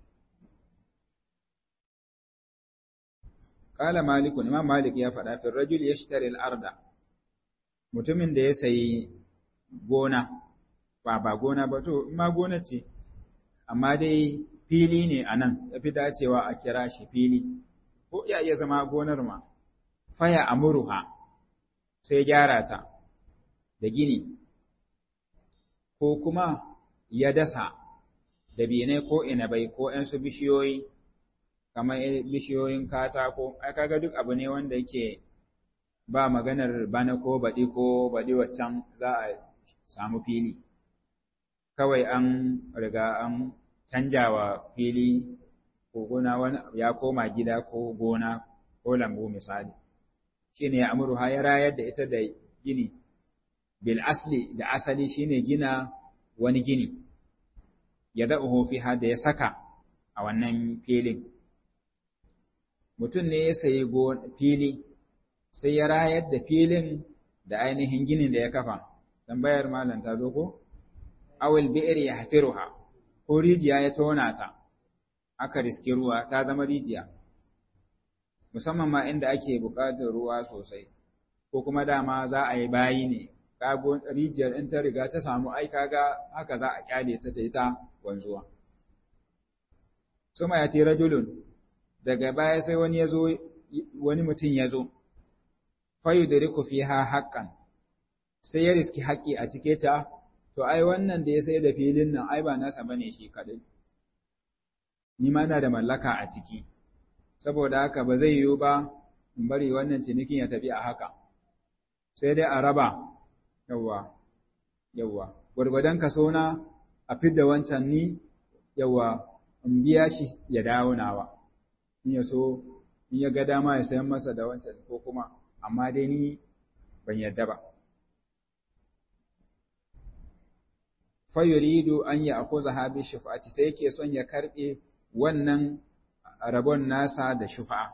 Ƙala Malikun, Imam Malik ya faɗa fi rajul ya shitari al'arda, mutumin da ya sayi gona, ba ba gona ba to, ma gona ce, amma dai fili ne a nan, ya fi dacewa a kira shi fili, ko ya iya zama gonar ma, faya a muruha, sai gyara ta da gini, ko kuma ya dasa da bine ko inabai ko ‘yansu bishiyoyi, kamar bishiyoyin katako, ai kaga duk abu ne wanda yake ba maganar bana ko baɗi ko baɗi waccan za a samu fili, kawai an riga an canja wa fili ko gona wani ya koma gida ko gona ko lambu misali shine ya amuru ya rayar da ita da gini bil asli da asali shine gina wani gini ya da'uhu fiha da ya saka a wannan filin mutum ne ya sayi fili sai ya rayar da filin da ainihin ginin da ya kafa tambayar malam ta zo ko awil bi'r ya hafiruha ko rijiya ya tona ta aka riski ruwa ta zama rijiya musamman ma inda ake buƙatar ruwa sosai ko kuma dama za a yi bayi ne kago rijiyar in ta riga ta samu ai kaga haka za a kyale ta ta yi ta wanzuwa suma ya tira rajulun daga baya sai wani yazo wani mutum yazo fayudriku fiha haqqan sai ya riski haƙi a cike ta to ai wannan da ya sai da filin nan ai ba nasa bane shi kadai ni ma ina da mallaka a ciki saboda haka ba zai yiwu ba in bari wannan cinikin ya tafi a haka sai dai a raba yawa yawa gwargwadon kaso na a fidda wancan ni yawa in biya shi ya dawo nawa in ya so in ya ga dama ya sayan masa da wancan ko kuma amma dai ni ban yadda ba fa yuridu an ya'khudha bi shufa'ati sai yake son ya karbe wannan rabon nasa da shufa'a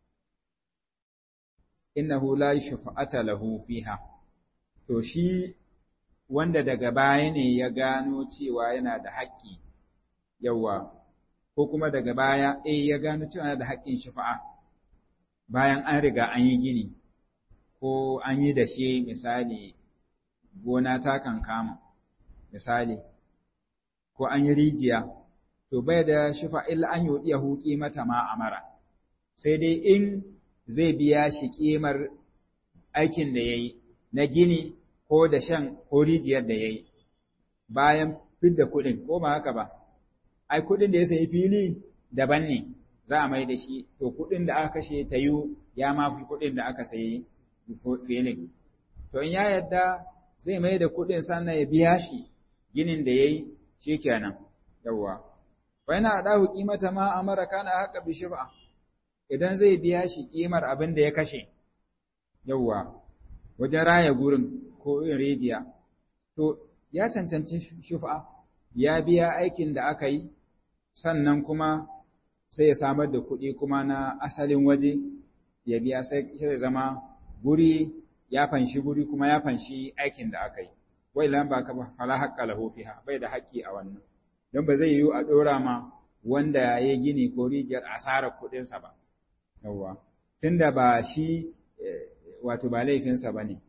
innahu la shufa'ata lahu fiha to shi wanda daga baya ne ya gano cewa yana da haƙƙi yawa ko kuma daga baya eh ya gano cewa yana da haƙƙin shufa'a bayan an riga an yi gini ko an yi da shi misali gona ta kankama misali ko an yi rijiya to bai da shufa illa an yodiya huƙi mata ma amara sai dai in zai biya shi ƙimar aikin da yayi na gini ko da shan ko rijiyar da yayi bayan fidda kuɗin ko ba haka ba ai kuɗin da ya sayi fili daban ne za a mai da shi to kuɗin da aka kashe ta yi ya ma fi kuɗin da aka sayi filin to in ya yadda zai mai da kuɗin sannan ya biya shi ginin da yayi shikenan yawwa wa yana dahu qimata ma amara kana haqa bi shif'a idan zai biya shi kimar abin da ya kashe yawwa wajen raya gurin ko yin rijiya to ya cancanci shuf'a ya biya aikin da aka yi sannan kuma sai ya samar da kuɗi kuma na asalin waje ya biya sai ya zama guri ya fanshi guri kuma ya fanshi aikin da aka yi wai lan ba ka fala haqqa lahu fiha bai da haƙƙi a wannan don ba zai yiwu a ɗora ma wanda ya gini ko rijiyar asarar kuɗinsa ba yawwa tunda ba shi wato ba laifinsa ba ne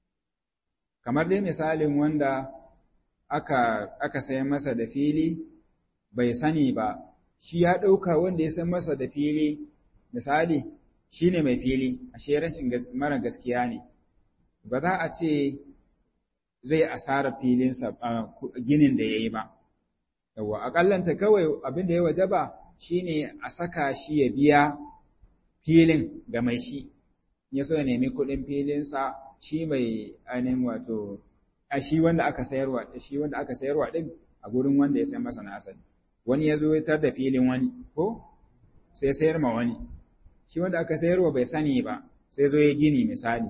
kamar dai misalin wanda aka aka sayan masa da fili bai sani ba shi ya ɗauka wanda ya san masa da fili misali shi ne mai fili ashe rashin mara gaskiya ne ba za a ce zai asara filinsa ginin da ya yi ba yawa akallanta kawai abin da ya wajaba shine a saka shi ya biya filin ga mai shi ya so ya nemi kuɗin filinsa shi mai ainihin wato a shi wanda aka sayarwa shi wanda aka sayarwa din a gurin wanda ya sayar masa na asali wani ya zo ya tar da filin wani ko sai sayar ma wani shi wanda aka sayarwa bai sani ba sai zo ya gini misali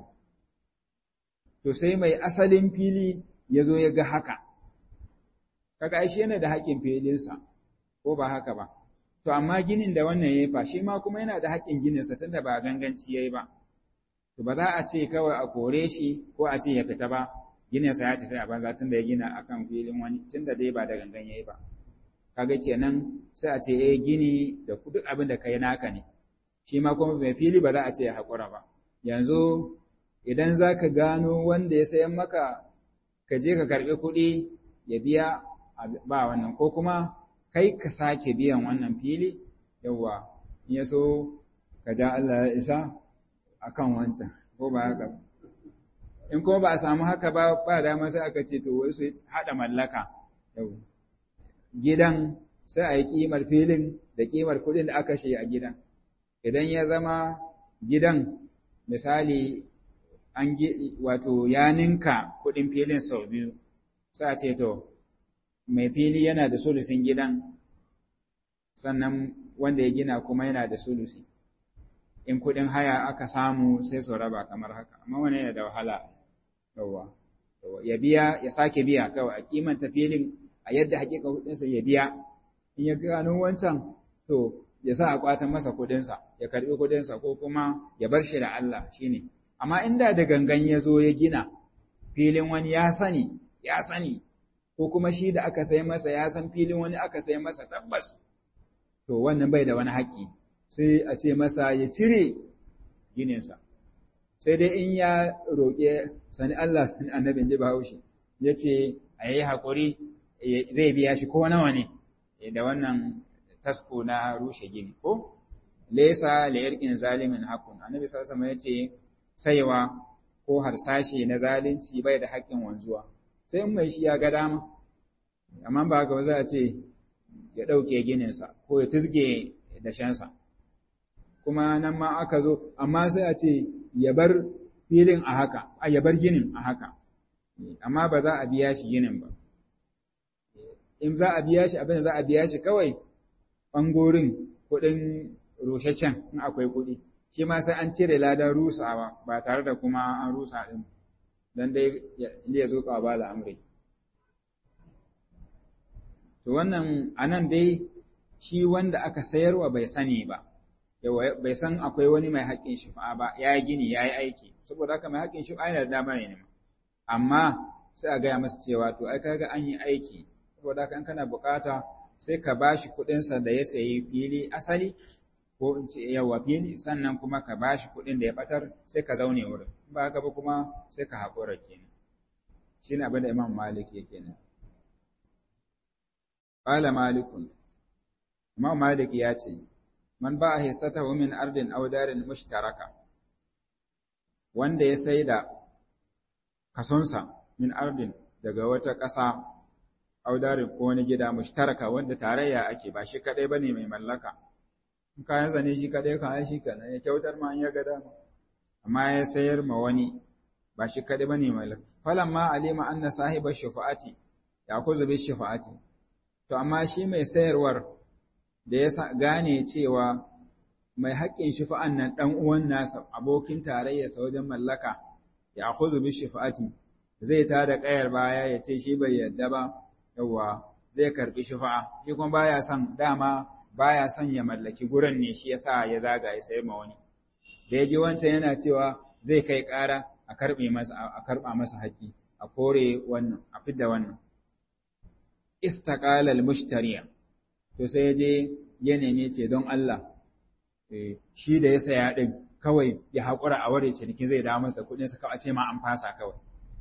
to sai mai asalin fili ya zo ya ga haka kaga ai shi yana da haƙƙin filinsa ko ba haka ba to amma ginin da wannan yayi fa shi ma kuma yana da haƙƙin gininsa tunda ba ganganci yayi ba to ba za a ce kawai a kore shi ko a ce ya fita ba gininsa ya tafi a banza tunda ya gina akan filin wani tunda dai ba da gangan yayi ba kaga kenan sai a ce eh gini da duk abin da kai naka ne shi ma kuma mai fili ba za a ce ya haƙura ba yanzu idan za ka gano wanda ya sayan maka ka je ka karɓi kuɗi ya biya ba wannan ko kuma kai ka sake biyan wannan fili yawwa in ya so ka ja Allah ya isa akan wancan ko ba haka in kuma ba a samu haka ba ba dama sai aka ce to wai su haɗa mallaka yau gidan sai a yi ƙimar filin da ƙimar kuɗin da aka shi a gidan idan ya zama gidan misali an wato ya ninka kuɗin filin sau biyu sai a ce to mai fili yana da sulusin gidan, sannan wanda ya gina kuma yana da sulusi. In kuɗin haya aka samu sai su raba kamar haka, amma wani yana da wahala. Yawwa, ya biya, ya sake biya kawai a kimanta filin a yadda hakika kuɗinsa ya biya. In ya gano wancan, to ya sa a kwatan masa kuɗinsa, ya karɓi kuɗinsa ko kuma ya bar shi da Allah shine. Amma inda da gangan ya zo ya gina filin wani ya sani, ya sani, ko kuma shi da aka sai masa ya san filin wani aka sai masa tabbas, to wannan bai da wani haƙƙi, sai a ce masa ya cire gininsa. Sai dai in ya roƙe sani Allah sani annabin ji Bahaushe, ya ce a yi haƙuri zai biya shi ko nawa ne da wannan tasko na rushe gini, ko? Lesa layarkin zalimin haƙun, annabi sallallahu alaihi wasallam ya ce saiwa ko harsashi na zalunci bai da haƙƙin wanzuwa, sai in mai shi ya ga dama, amma ba haka ba za a ce ya ɗauke gininsa ko ya tuzge dashensa. Kuma nan ma aka zo, amma sai a ce ya bar filin a haka, a ya bar ginin a haka, amma ba za a biya shi ginin ba. In za a biya shi abin da za a biya shi kawai ɓangorin kuɗin rushaccen in akwai kuɗi, shi ma sai an cire ladan rusawa ba tare da kuma an rusa ɗin, don dai ya zo ka ba da amri. To wannan anan dai shi wanda aka sayarwa bai sani ba, bai san akwai wani mai haƙƙin shifa ba, ya yi gini ya yi aiki, saboda haka mai haƙƙin shifa yana da dama ne, amma sai a gaya masa cewa to ai kaga an yi aiki, saboda haka in kana buƙata sai ka ba shi kuɗinsa da ya sayi fili asali, ko in ce yawa fili, sannan kuma ka ba shi kuɗin da ya ɓatar sai ka zaune wurin, ba haka ba kuma sai ka haƙura kenan. Shi ne abin da Imam Malik yake nan. Qala Malikun, Imam Malik ya ce, man ba a hissatahu min ardin aw darin mushtaraka, wanda ya sai da kasonsa min ardin daga wata ƙasa aw darin ko wani gida mushtaraka wanda tarayya ake, ba shi kadai bane mai mallaka. In kayan zane shi kadai kan shi kana ya kyautar ma an ya ga dama, amma ya sayar ma wani ba shi kadai bane mai mallaka. Falamma alima anna sahiba shafa'ati yakuzu bi shafa'ati, to amma shi mai sayarwar da ya gane cewa mai haƙƙin shifa'an nan ɗan uwan nasa abokin tarayyarsa wajen mallaka ya akhuzu bi shifa'ati, zai ta da ƙayar baya ya ce shi bai yarda ba, yawa zai karbi shifa'a, shi kuma baya son dama baya son ya mallaki gurin ne, shi yasa ya zaga ya sayi ma wani. Da ya ji wancan yana cewa zai kai ƙara a karbe masa a karba masa haƙƙi, a kore wannan a fidda wannan. Istaqala al-mushtariya, to sai ya je ya neme ce don Allah shi da ya saya din kawai ya haƙura a ware ciniki zai dawo masa kuɗin sa, kawai a ce ma an fasa kawai,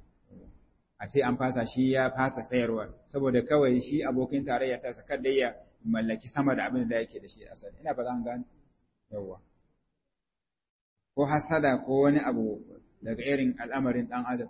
a ce an fasa shi ya fasa sayarwa saboda kawai shi abokin tarayya ta sa kada ya mallaki sama da abin da yake da shi asali. Ina ba zan gane yawa ko hasada ko wani abu daga irin al'amarin dan adam,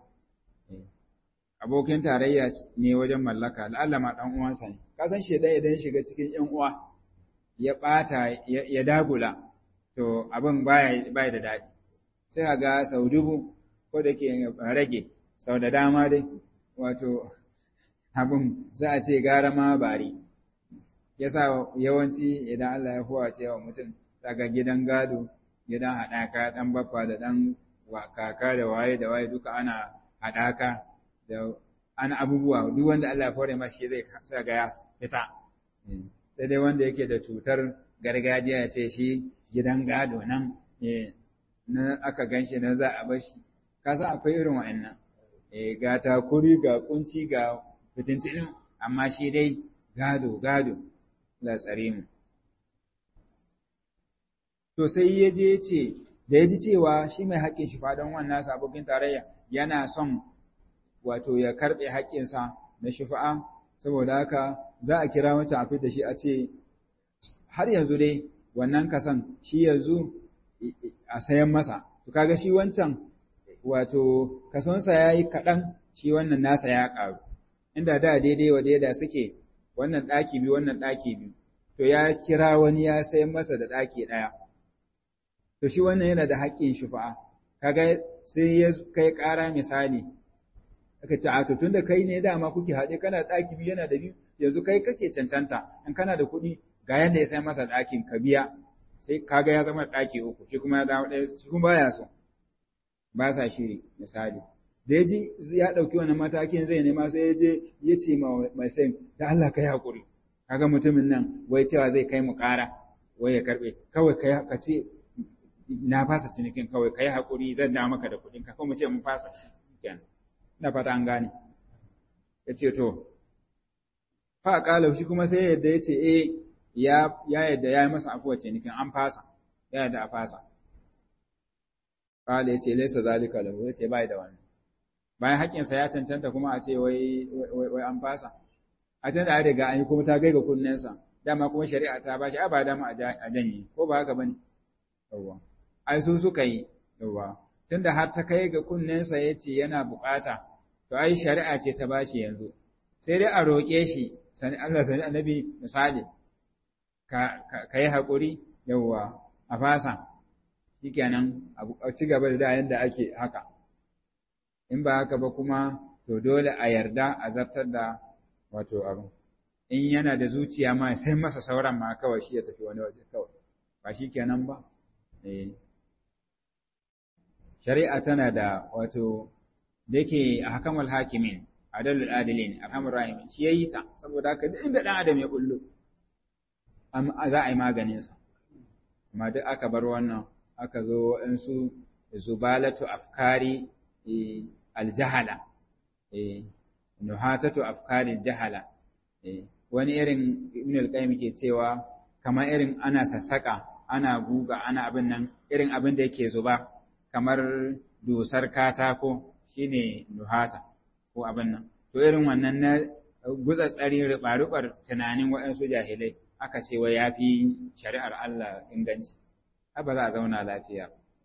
abokin tarayya ne wajen mallaka, la'alla ma dan uwansa ne. Ka san shedan idan shiga cikin ƴan uwa ya bata ya dagula, to abin baya baya da daɗi, sai ga sau dubu ko da ke rage sau da dama dai, wato abin za a ce gara ma bari. Yasa yawanci idan Allah ya huwace wa mutum daga gidan gado, gidan haɗaka, ɗan baffa da ɗan kaka da waye da waye duka ana haɗaka da ana abubuwa, duk wanda Allah ya fara masa shi zai sa ga ya fita. Sai dai wanda yake da cutar gargajiya ya ce shi gidan gado nan na aka ganshi na za a bashi. Ka san akwai irin wa'annan, ga takuri ga kunci ga fitintinin, amma shi dai gado gado la tsare mu. To sai ya je ce da ya ji cewa shi mai haƙƙin shi fadan wannan abokin tarayya yana son wato ya karɓe haƙƙinsa na shifa'a, saboda haka za a kira wancan a da shi a ce har yanzu dai wannan kasan shi yanzu a sayan masa. To kaga shi wancan wato kasonsa ya yi kaɗan, shi wannan nasa ya ƙaru, inda da daidai wa daida suke wannan ɗaki biyu wannan ɗaki biyu, to ya kira wani ya sayan masa da ɗaki ɗaya, to shi wannan yana da haƙƙin shifa'a. Kaga sai ya kai ƙara misali, aka ce a to tunda kai ne dama kuke haɗe kana ɗaki biyu yana da biyu, yanzu kai kake cancanta in kana da kuɗi ga yadda ya sai masa ɗakin ka biya sai kaga ya zama ɗaki uku shi kuma ya dawo ɗaya shi kuma baya so ba sa shiri misali da ya ji ya ɗauki wannan matakin zai nema sai ya je ya ce mai sai da Allah ka yi haƙuri kaga mutumin nan wai cewa zai kai mu ƙara wai ya karɓe kawai ka ce na fasa cinikin kawai ka yi haƙuri zan da maka da kuɗin ka kuma ce mun fasa kenan ina fata an gane ya ce to fa ƙala shi kuma sai yadda ya ce eh ya yadda ya yi masa afuwa cinikin an fasa ya yadda a fasa ƙala ya ce laisa zalika lahu ya ce bai da wani bayan haƙƙinsa ya cancanta kuma a ce wai wai an fasa a can da an riga an yi kuma ta gaiga kunnensa dama kuma shari'a ta bashi a ba dama a janye ko ba haka bane yawwa ai su suka yi yawwa tunda har ta kai ga kunnensa ya ce yana bukata to ai shari'a ce ta bashi yanzu sai dai a roƙe shi sani Allah sani annabi misali ka ka yi haƙuri yawwa a fasa shikenan a ci gaba da da yanda ake haka in ba haka ba kuma to dole a yarda a zartar da wato abu in yana da zuciya ma sai masa sauran ma kawai shi ya tafi wani waje kawai ba shi kenan ba eh shari'a tana da wato da yake a hakamul hakimin adalul adilin arhamur rahimin shi yayi ta saboda haka duk inda dan adam ya kullu za a yi maganin sa amma duk aka bar wannan aka zo waɗansu zubalatu afkari aljahala eh nuhatatu afkarin jahala wani irin ibn al-qayyim ke cewa kamar irin ana sassaka ana guga ana abin nan irin abin da yake zuba kamar dusar katako shine nuhata ko abin nan to irin wannan na gutsatsari rubar tunanin waɗansu jahilai aka ce wai yafi shari'ar Allah inganci ba za a zauna lafiya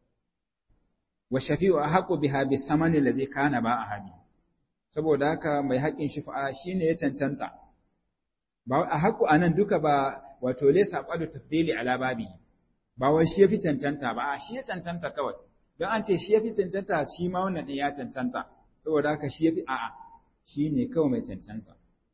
wa shafi'u ahqqu biha bi samani allazi kana ba ahadi saboda haka mai haƙƙin shifa'a shine ya cancanta ba a haƙƙu anan duka ba wato laysa qadu tafdili ala babi ba wai shi yafi cancanta ba shi ya cancanta kawai don an ce shi yafi cancanta shi ma wannan din ya cancanta saboda haka shi yafi a'a shine kawai mai cancanta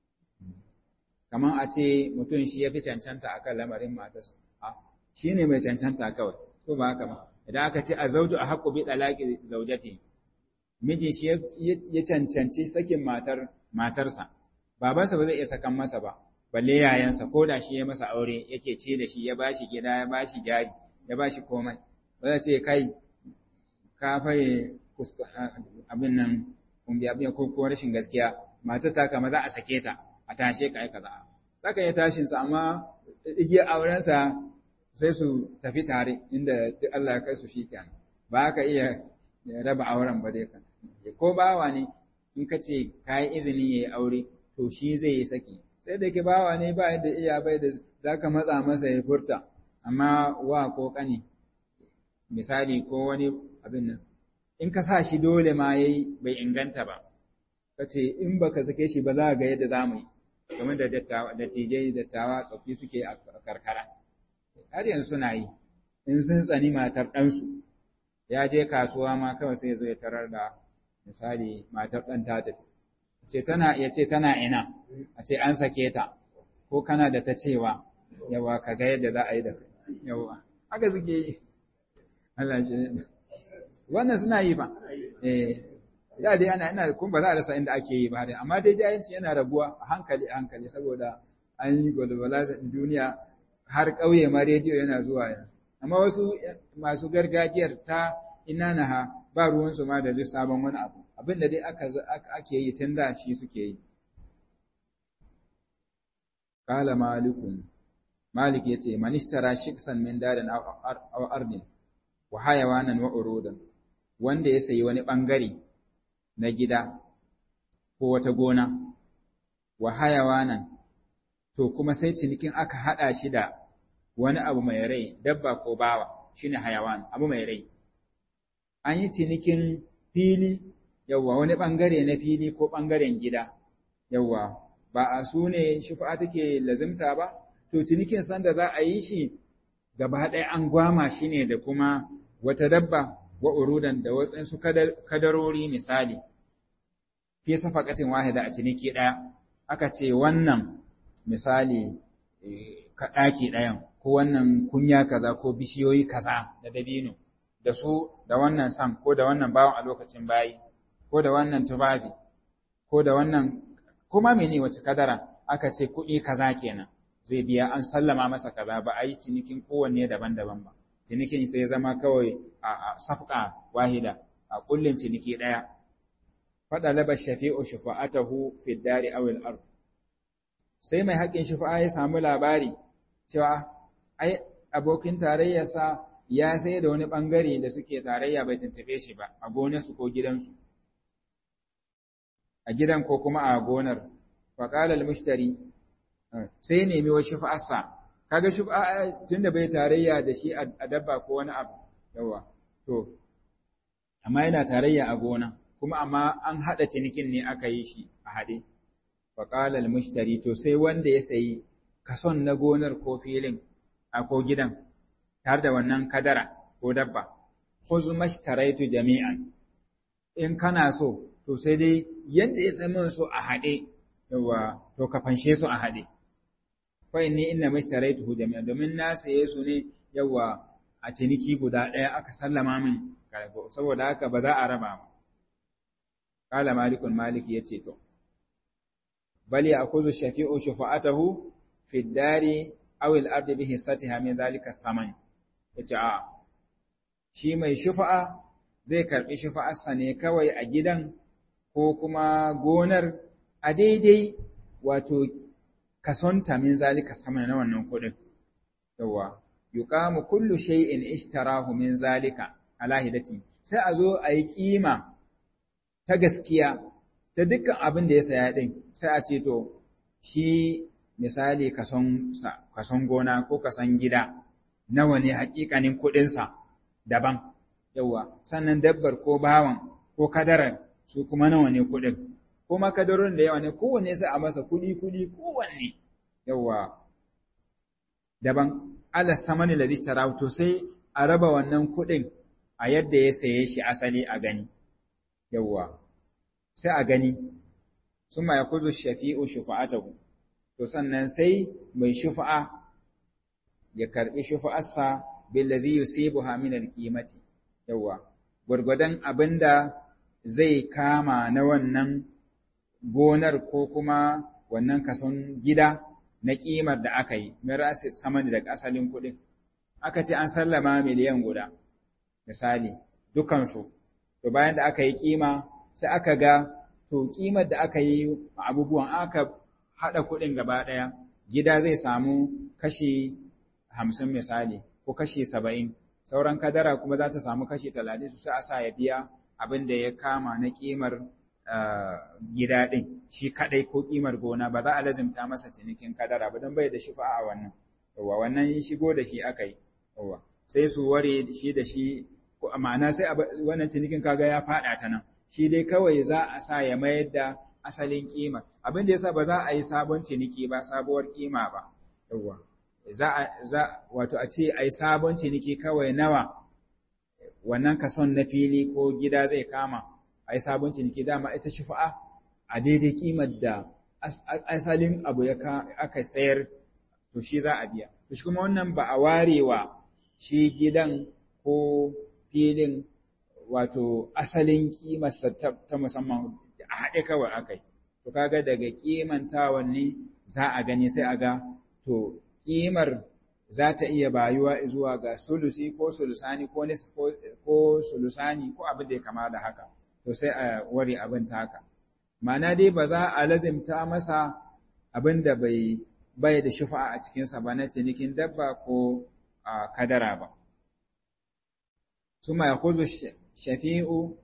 kaman a ce mutum shi yafi cancanta akan lamarin matarsa a shine mai cancanta kawai ko ba haka ba idan aka ce azauju a haqqu bi talaqi zawjati miji shi ya cancanci sakin matar matarsa babansa ba zai iya sakan masa ba balle yayansa ko da shi ya masa aure yake ce da shi ya bashi gida ya bashi jari ya bashi komai ba zai ce kai ka faye abin nan kumbi abin ko ko rashin gaskiya matar ta kama za a sake ta a tashe ka kaza zaka yi tashin sa amma igiyar aurensa sai su tafi tare inda duk Allah ya kai su shikenan ba ka iya raba auren ba dai kan ko bawa ne in ka ce kai izini yayi aure to shi zai yi saki sai da ke bawa ne ba yadda iya bai da zaka matsa masa ya furta amma wa ko kani misali ko wani abin nan in ka sa shi dole ma yayi bai inganta ba kace in baka sake shi ba za ga yadda zamu yi kamar da dattawa da tijai dattawa tsofi suke a karkara har yanzu suna yi in sun tsani matar ɗansu ya je kasuwa ma kawai sai ya zo ya tarar da misali matar ɗan ta tafi ce tana ya ce tana ina a ce an sake ta ko kana da ta cewa yawa ka ga yadda za a yi da kai yawa haka suke yi Allah shi wannan suna yi ba eh ya dai ana ina kun ba za a rasa inda ake yi ba dai amma dai jahilci yana raguwa a hankali a hankali saboda an yi gwalwala duniya har ƙauye ma rediyo yana zuwa yanzu amma wasu masu gargajiyar ta inanaha ba ruwansu ma da duk sabon wani abu abin da dai aka ake yi tun da shi suke yi qala malikun malik yace man ishtara shiksan min darin aw ardin wa hayawanan wa urudan wanda ya sayi wani bangare na gida ko wata gona wa hayawanan to kuma sai cinikin aka hada shi da wani abu mai rai dabba ko bawa shine hayawan abu mai rai an yi cinikin fili yawwa wani bangare na fili ko bangaren gida yawwa ba a su ne shufa take lazimta ba to cinikin sanda za a yi shi gaba ɗaya an gwama shi ne da kuma wata dabba wa urudan da wasu kadarori misali fi safaqatin wahida a ciniki ɗaya aka ce wannan misali ɗaki ɗayan ko wannan kunya kaza ko bishiyoyi kaza da dabino da su da wannan sam ko da wannan bawan a lokacin bayi ko da wannan tufafi ko da wannan kuma mene wace kadara aka ce kuɗi kaza kenan zai biya an sallama masa kaza ba a yi cinikin kowanne daban-daban ba cinikin sai zama kawai a safqa wahida a kullin ciniki ɗaya fada laba shafi'u shufa'atahu fi dari aw al-ard sai mai haƙin shufa'a ya samu labari cewa ai abokin tarayyarsa ya sai da wani bangare da suke tarayya bai tuntube shi ba a gonarsu ko gidansu a gidan ko kuma a gonar faqala al-mushtari sai ya nemi wa shufa'arsa kaga shufa'a tunda bai tarayya da shi a dabba ko wani abu yawa to amma yana tarayya a gona kuma amma an hada cinikin ne aka yi shi a hade faqala al-mushtari to sai wanda ya sayi kason na gonar ko filin a ko gidan tare da wannan kadara ko dabba khuz mashtaraitu jami'an in kana so to sai dai yadda ya sami so a hade yawa to ka fanshe su a hade fa inni inna mashtaraitu jami'an domin na saye su ne yawa a ciniki guda ɗaya aka sallama min saboda haka ba za a raba ba kala malikun maliki yace to bal ya'khudhu shafi'u shufa'atahu fi ad-dari aw al-ard bi hissatiha min dhalika as-saman yace a shi mai shufa'a zai karbi shufa'arsa ne kawai a gidan ko kuma gonar a daidai wato kasonta min zalika saman na wannan kudin yawa yuqamu kullu shay'in ishtarahu min zalika ala hidati sai a zo a yi kima ta gaskiya ta dukkan abin da ya saya din sai a ce to shi misali kason sa kason gona ko kason gida nawa ne hakikanin kudin sa daban yawa sannan dabbar ko bawan ko kadarar su kuma nawa ne kudin kuma kadarorin da yawa ne kowanne sai a masa kudi kudi kowanne yawa daban ala samani ladhi tarahu to sai a raba wannan kudin a yadda ya saye shi asali a gani yawa sai a gani summa yakuzu shafi'u shufa'atahu to sannan sai mai shufa'a ya karbi shufa'arsa billazi yusibuha min alqimati yawa gurgudan abinda zai kama na wannan gonar ko kuma wannan kason gida na kimar da aka yi mirasi saman da asalin kuɗin aka ce an sallama miliyan guda misali dukansu to bayan da aka yi kima sai aka ga to kimar da aka yi abubuwan aka haɗa kuɗin gaba ɗaya gida zai samu kashi hamsin misali ko kashi saba'in sauran kadara kuma za ta samu kashi talatin su sai a sa ya biya abin da ya kama na kimar gida ɗin shi kaɗai ko ƙimar gona ba za a lazimta masa cinikin kadara ba don bai da shi fa'a a wannan yawa wannan shigo da shi aka yi yawa sai su ware shi da shi ma'ana sai wannan cinikin kaga ya faɗa ta nan shi dai kawai za a sa ya mayar da asalin ƙima abin da yasa ba za a yi sabon ciniki ba sabuwar ƙima ba yawa za a za wato a ce ai sabon ciniki kawai nawa wannan kason na fili ko gida zai kama ai sabon ciniki dama ita shufa'a a daidai kimar da asalin abu ya aka sayar to shi za a biya to shi kuma wannan ba a warewa shi gidan ko filin wato asalin kimar ta musamman a haɗe kawai akai to kaga daga kimantawan ne za a gani sai a ga to kimar za ta iya bayuwa zuwa ga sulusi ko sulusani ko ko sulusani ko abin da ya kama da haka to sai a ware abin ta haka ma'ana dai ba za a lazimta masa abin da bai bai da shufa'a a cikinsa ba na cinikin dabba ko kadara ba suma yakuzu shafi'u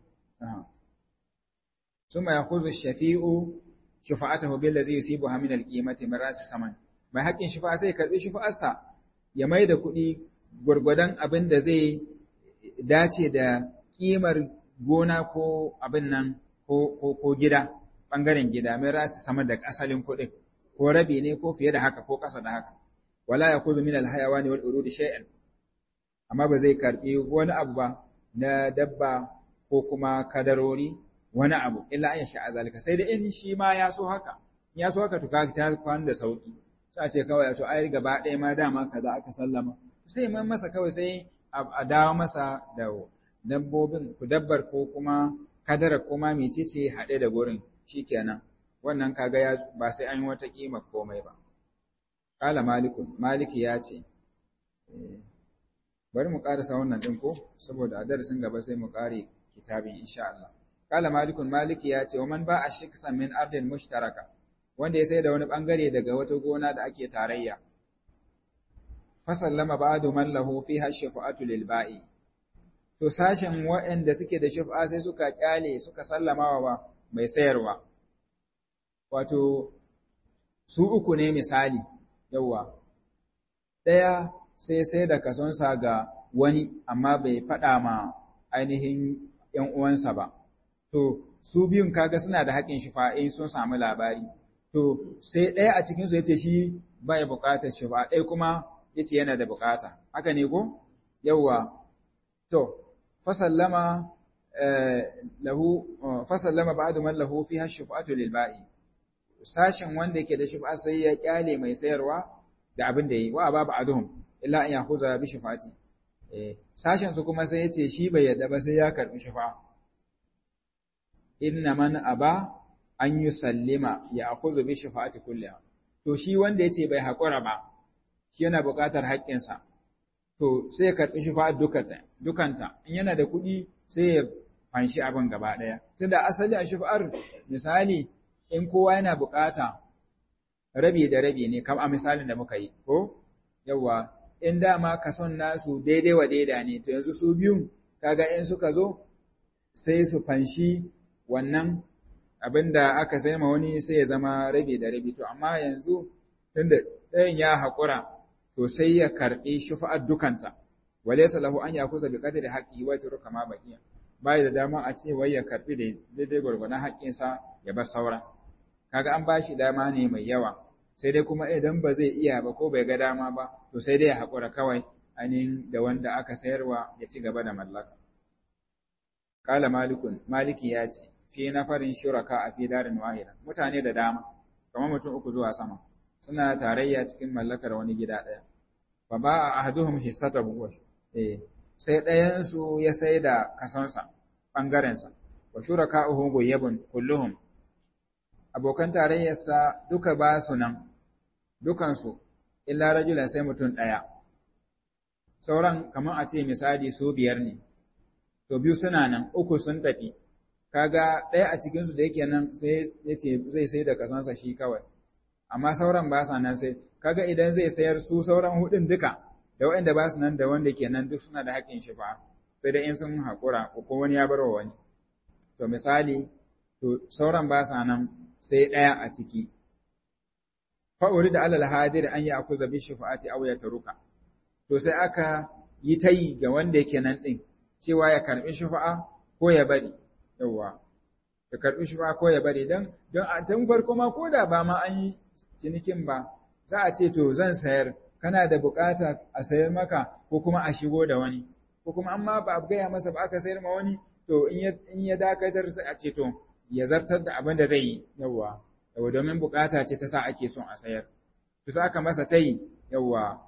suma yakuzu shafi'u shufa'atahu billazi yusibuha min alqimati marasi saman mai haƙƙin shufa'a sai karbi shufa'arsa ya mai da kuɗi gwargwadon abin da zai dace da ƙimar gona ko abin nan ko ko gida ɓangaren gida mai rasu sama da asalin kuɗin ko rabi ne ko fiye da haka ko ƙasa da haka wala ya kuzu min alhayawani wal urudi shay'an amma ba zai karɓi wani abu ba na dabba ko kuma kadarori wani abu illa an yasha azalika sai da in shi ma ya so haka ya so haka to ka ta kwan da sauki sai ce kawai to ai gaba ɗaya ma dama kaza aka sallama sai man masa kawai sai a dawo masa da dabbobin ku dabbar ko kuma kadara kuma mecece haɗe da gurin shikenan wannan kaga ya ba sai an yi wata kima komai ba kala malikun maliki ya ce bari mu karasa wannan din ko saboda a darasin gaba sai mu kare kitabin insha Allah kala malikun maliki ya ce wa man ba a shiksan min ardin mushtaraka wanda ya sai da wani bangare daga wata gona da ake tarayya fa sallama ba'du man lahu fiha shafa'atu lil ba'i to sashen waɗanda suke da shafa'a sai suka kyale suka sallama wa mai sayarwa wato su uku ne misali yawa ɗaya sai sai da kasonsa ga wani amma bai faɗa ma ainihin ‘yan uwansa ba to su biyun kaga suna da haƙƙin shafa'in sun samu labari to sai ɗaya a cikinsu ya ce shi bai buƙatar shafa'a ɗaya kuma ya ce yana da buƙata haka ne ko yawa to fasallama lahu fasallama ba'du man lahu fiha shafa'atu lil ba'i sashin wanda yake da shafa'a sai ya kyale mai sayarwa da abin da yi wa babu aduhum illa an yahuza bi shafa'ati eh sashin su kuma sai yace shi bai yadda ba sai ya karbi shafa'a inna man aba an yusallima ya akhuzu bi shafa'ati kulliha to shi wanda yace bai hakura ba shi yana buƙatar haƙƙinsa to sai ya karbi shafa'ar dukanta dukanta in yana da kuɗi sai ya fanshi abin gaba ɗaya tunda asali a shafa'ar misali in kowa yana buƙata rabi da rabi ne kam a misalin da muka yi ko yawa in dama kason nasu daidai wa daida ne to yanzu su biyun kaga in suka zo sai su fanshi wannan abin da aka sai ma wani sai ya zama rabi da rabi to amma yanzu tunda ɗayan ya haƙura to sai ya karɓi shufa'ar dukanta walaysa lahu an yakuza bi qadri haqqihi wa yatruka ma baqiya bai da dama a ce wai ya karɓi da daidai gwargwadon haƙƙinsa ya bar sauran kaga an bashi dama ne mai yawa sai dai kuma idan ba zai iya ba ko bai ga dama ba to sai dai ya haƙura kawai ainihin da wanda aka sayarwa ya ci gaba da mallaka kala malikun maliki ya ce fi nafarin shuraka a fi darin wahida mutane da dama kamar mutum uku zuwa sama suna tarayya cikin mallakar wani gida ɗaya fa ba a ahaduhum hissatahu eh sai ɗayan su ya sai da kasonsa bangaren sa wa shuraka'uhu ghaybun kulluhum abokan tarayyarsa duka ba su nan dukansu illa rajulan sai mutum ɗaya sauran kamar a ce misali su biyar ne to biyu suna nan uku sun tafi kaga ɗaya a cikinsu da yake nan sai ya ce zai sai da kasansa shi kawai amma sauran ba sa nan sai kaga idan zai sayar su sauran hudun duka da waɗanda ba su nan da wanda ke nan duk suna da haƙƙin shi fa sai da in sun haƙura ko wani ya bar wa wani to misali to sauran ba sa nan sai ɗaya a ciki fa'uri da alal hadir an yi akuza bi shafa'ati aw ya taruka to sai aka yi tayi ga wanda yake nan din cewa ya karbi shafa'a ko ya bari yawa ya karbi shafa'a ko ya bari dan don a tun farko ma ko da ba ma an yi cinikin ba za a ce to zan sayar kana da bukata a sayar maka ko kuma a shigo da wani ko kuma amma ba a gaya masa ba aka sayar ma wani to in ya in ya dakatar sai a ce to ya zartar da abin da zai yi yawa yawa domin bukata ce ta sa ake son a sayar to sai aka masa tayi yawa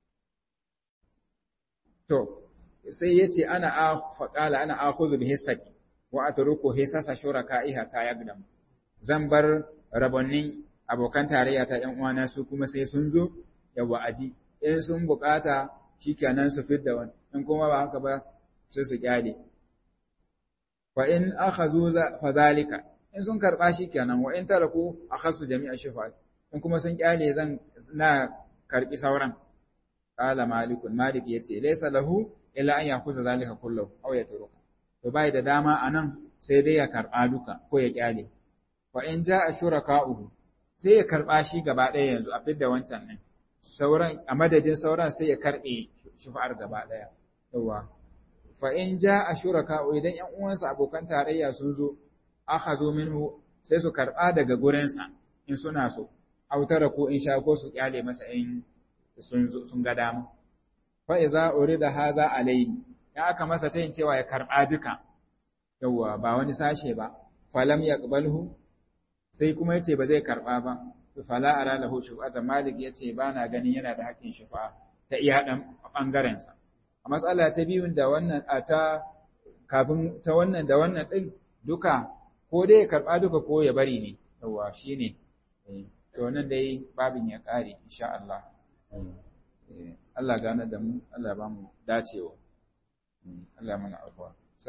to sai yace ana a faqala ana akhuzu bi hissati wa atruku hissasa shuraka'iha ta yagdam zan bar rabonnin abokan tarayya ta ƴan uwana su kuma sai sun zo yawa aji in sun bukata shikenan su fidda wani in kuma ba haka ba sai su kyale fa in akhazu fa zalika in sun karba shikenan wa in taraku akhasu jami'a shifa in kuma sun kyale zan na karbi sauran qala malikun malik yace laysa lahu illa an yakuza zalika kullu aw yatruka to bai da dama anan sai dai ya karba duka ko ya kyale fa in jaa shuraka'uhu sai ya karba shi gaba ɗaya yanzu a fidda wancan din sauran a madadin sauran sai ya karbe shufa'ar gaba ɗaya yawa fa in jaa shuraka'u idan ƴan uwansa abokan tarayya sun zo akhadhu minhu sai su karba daga gurinsa in suna so autara ko in sha ko su kyale masa in sun sun ga dama fa iza urida haza alayhi ya aka masa tayin cewa ya karba duka yawa ba wani sashe ba falam yaqbalhu sai kuma yace ba zai karba ba fala ara lahu shufa'ata malik yace ba na ganin yana da haƙƙin shufa'a ta iya dan bangaren sa a matsala ta biyun da wannan a ta kafin ta wannan da wannan din duka ko dai ya karba duka ko ya bari ne yawa shine to nan dai babin ya kare insha Allah Allah gane da mu Allah ba mu dacewa Allah mana afwa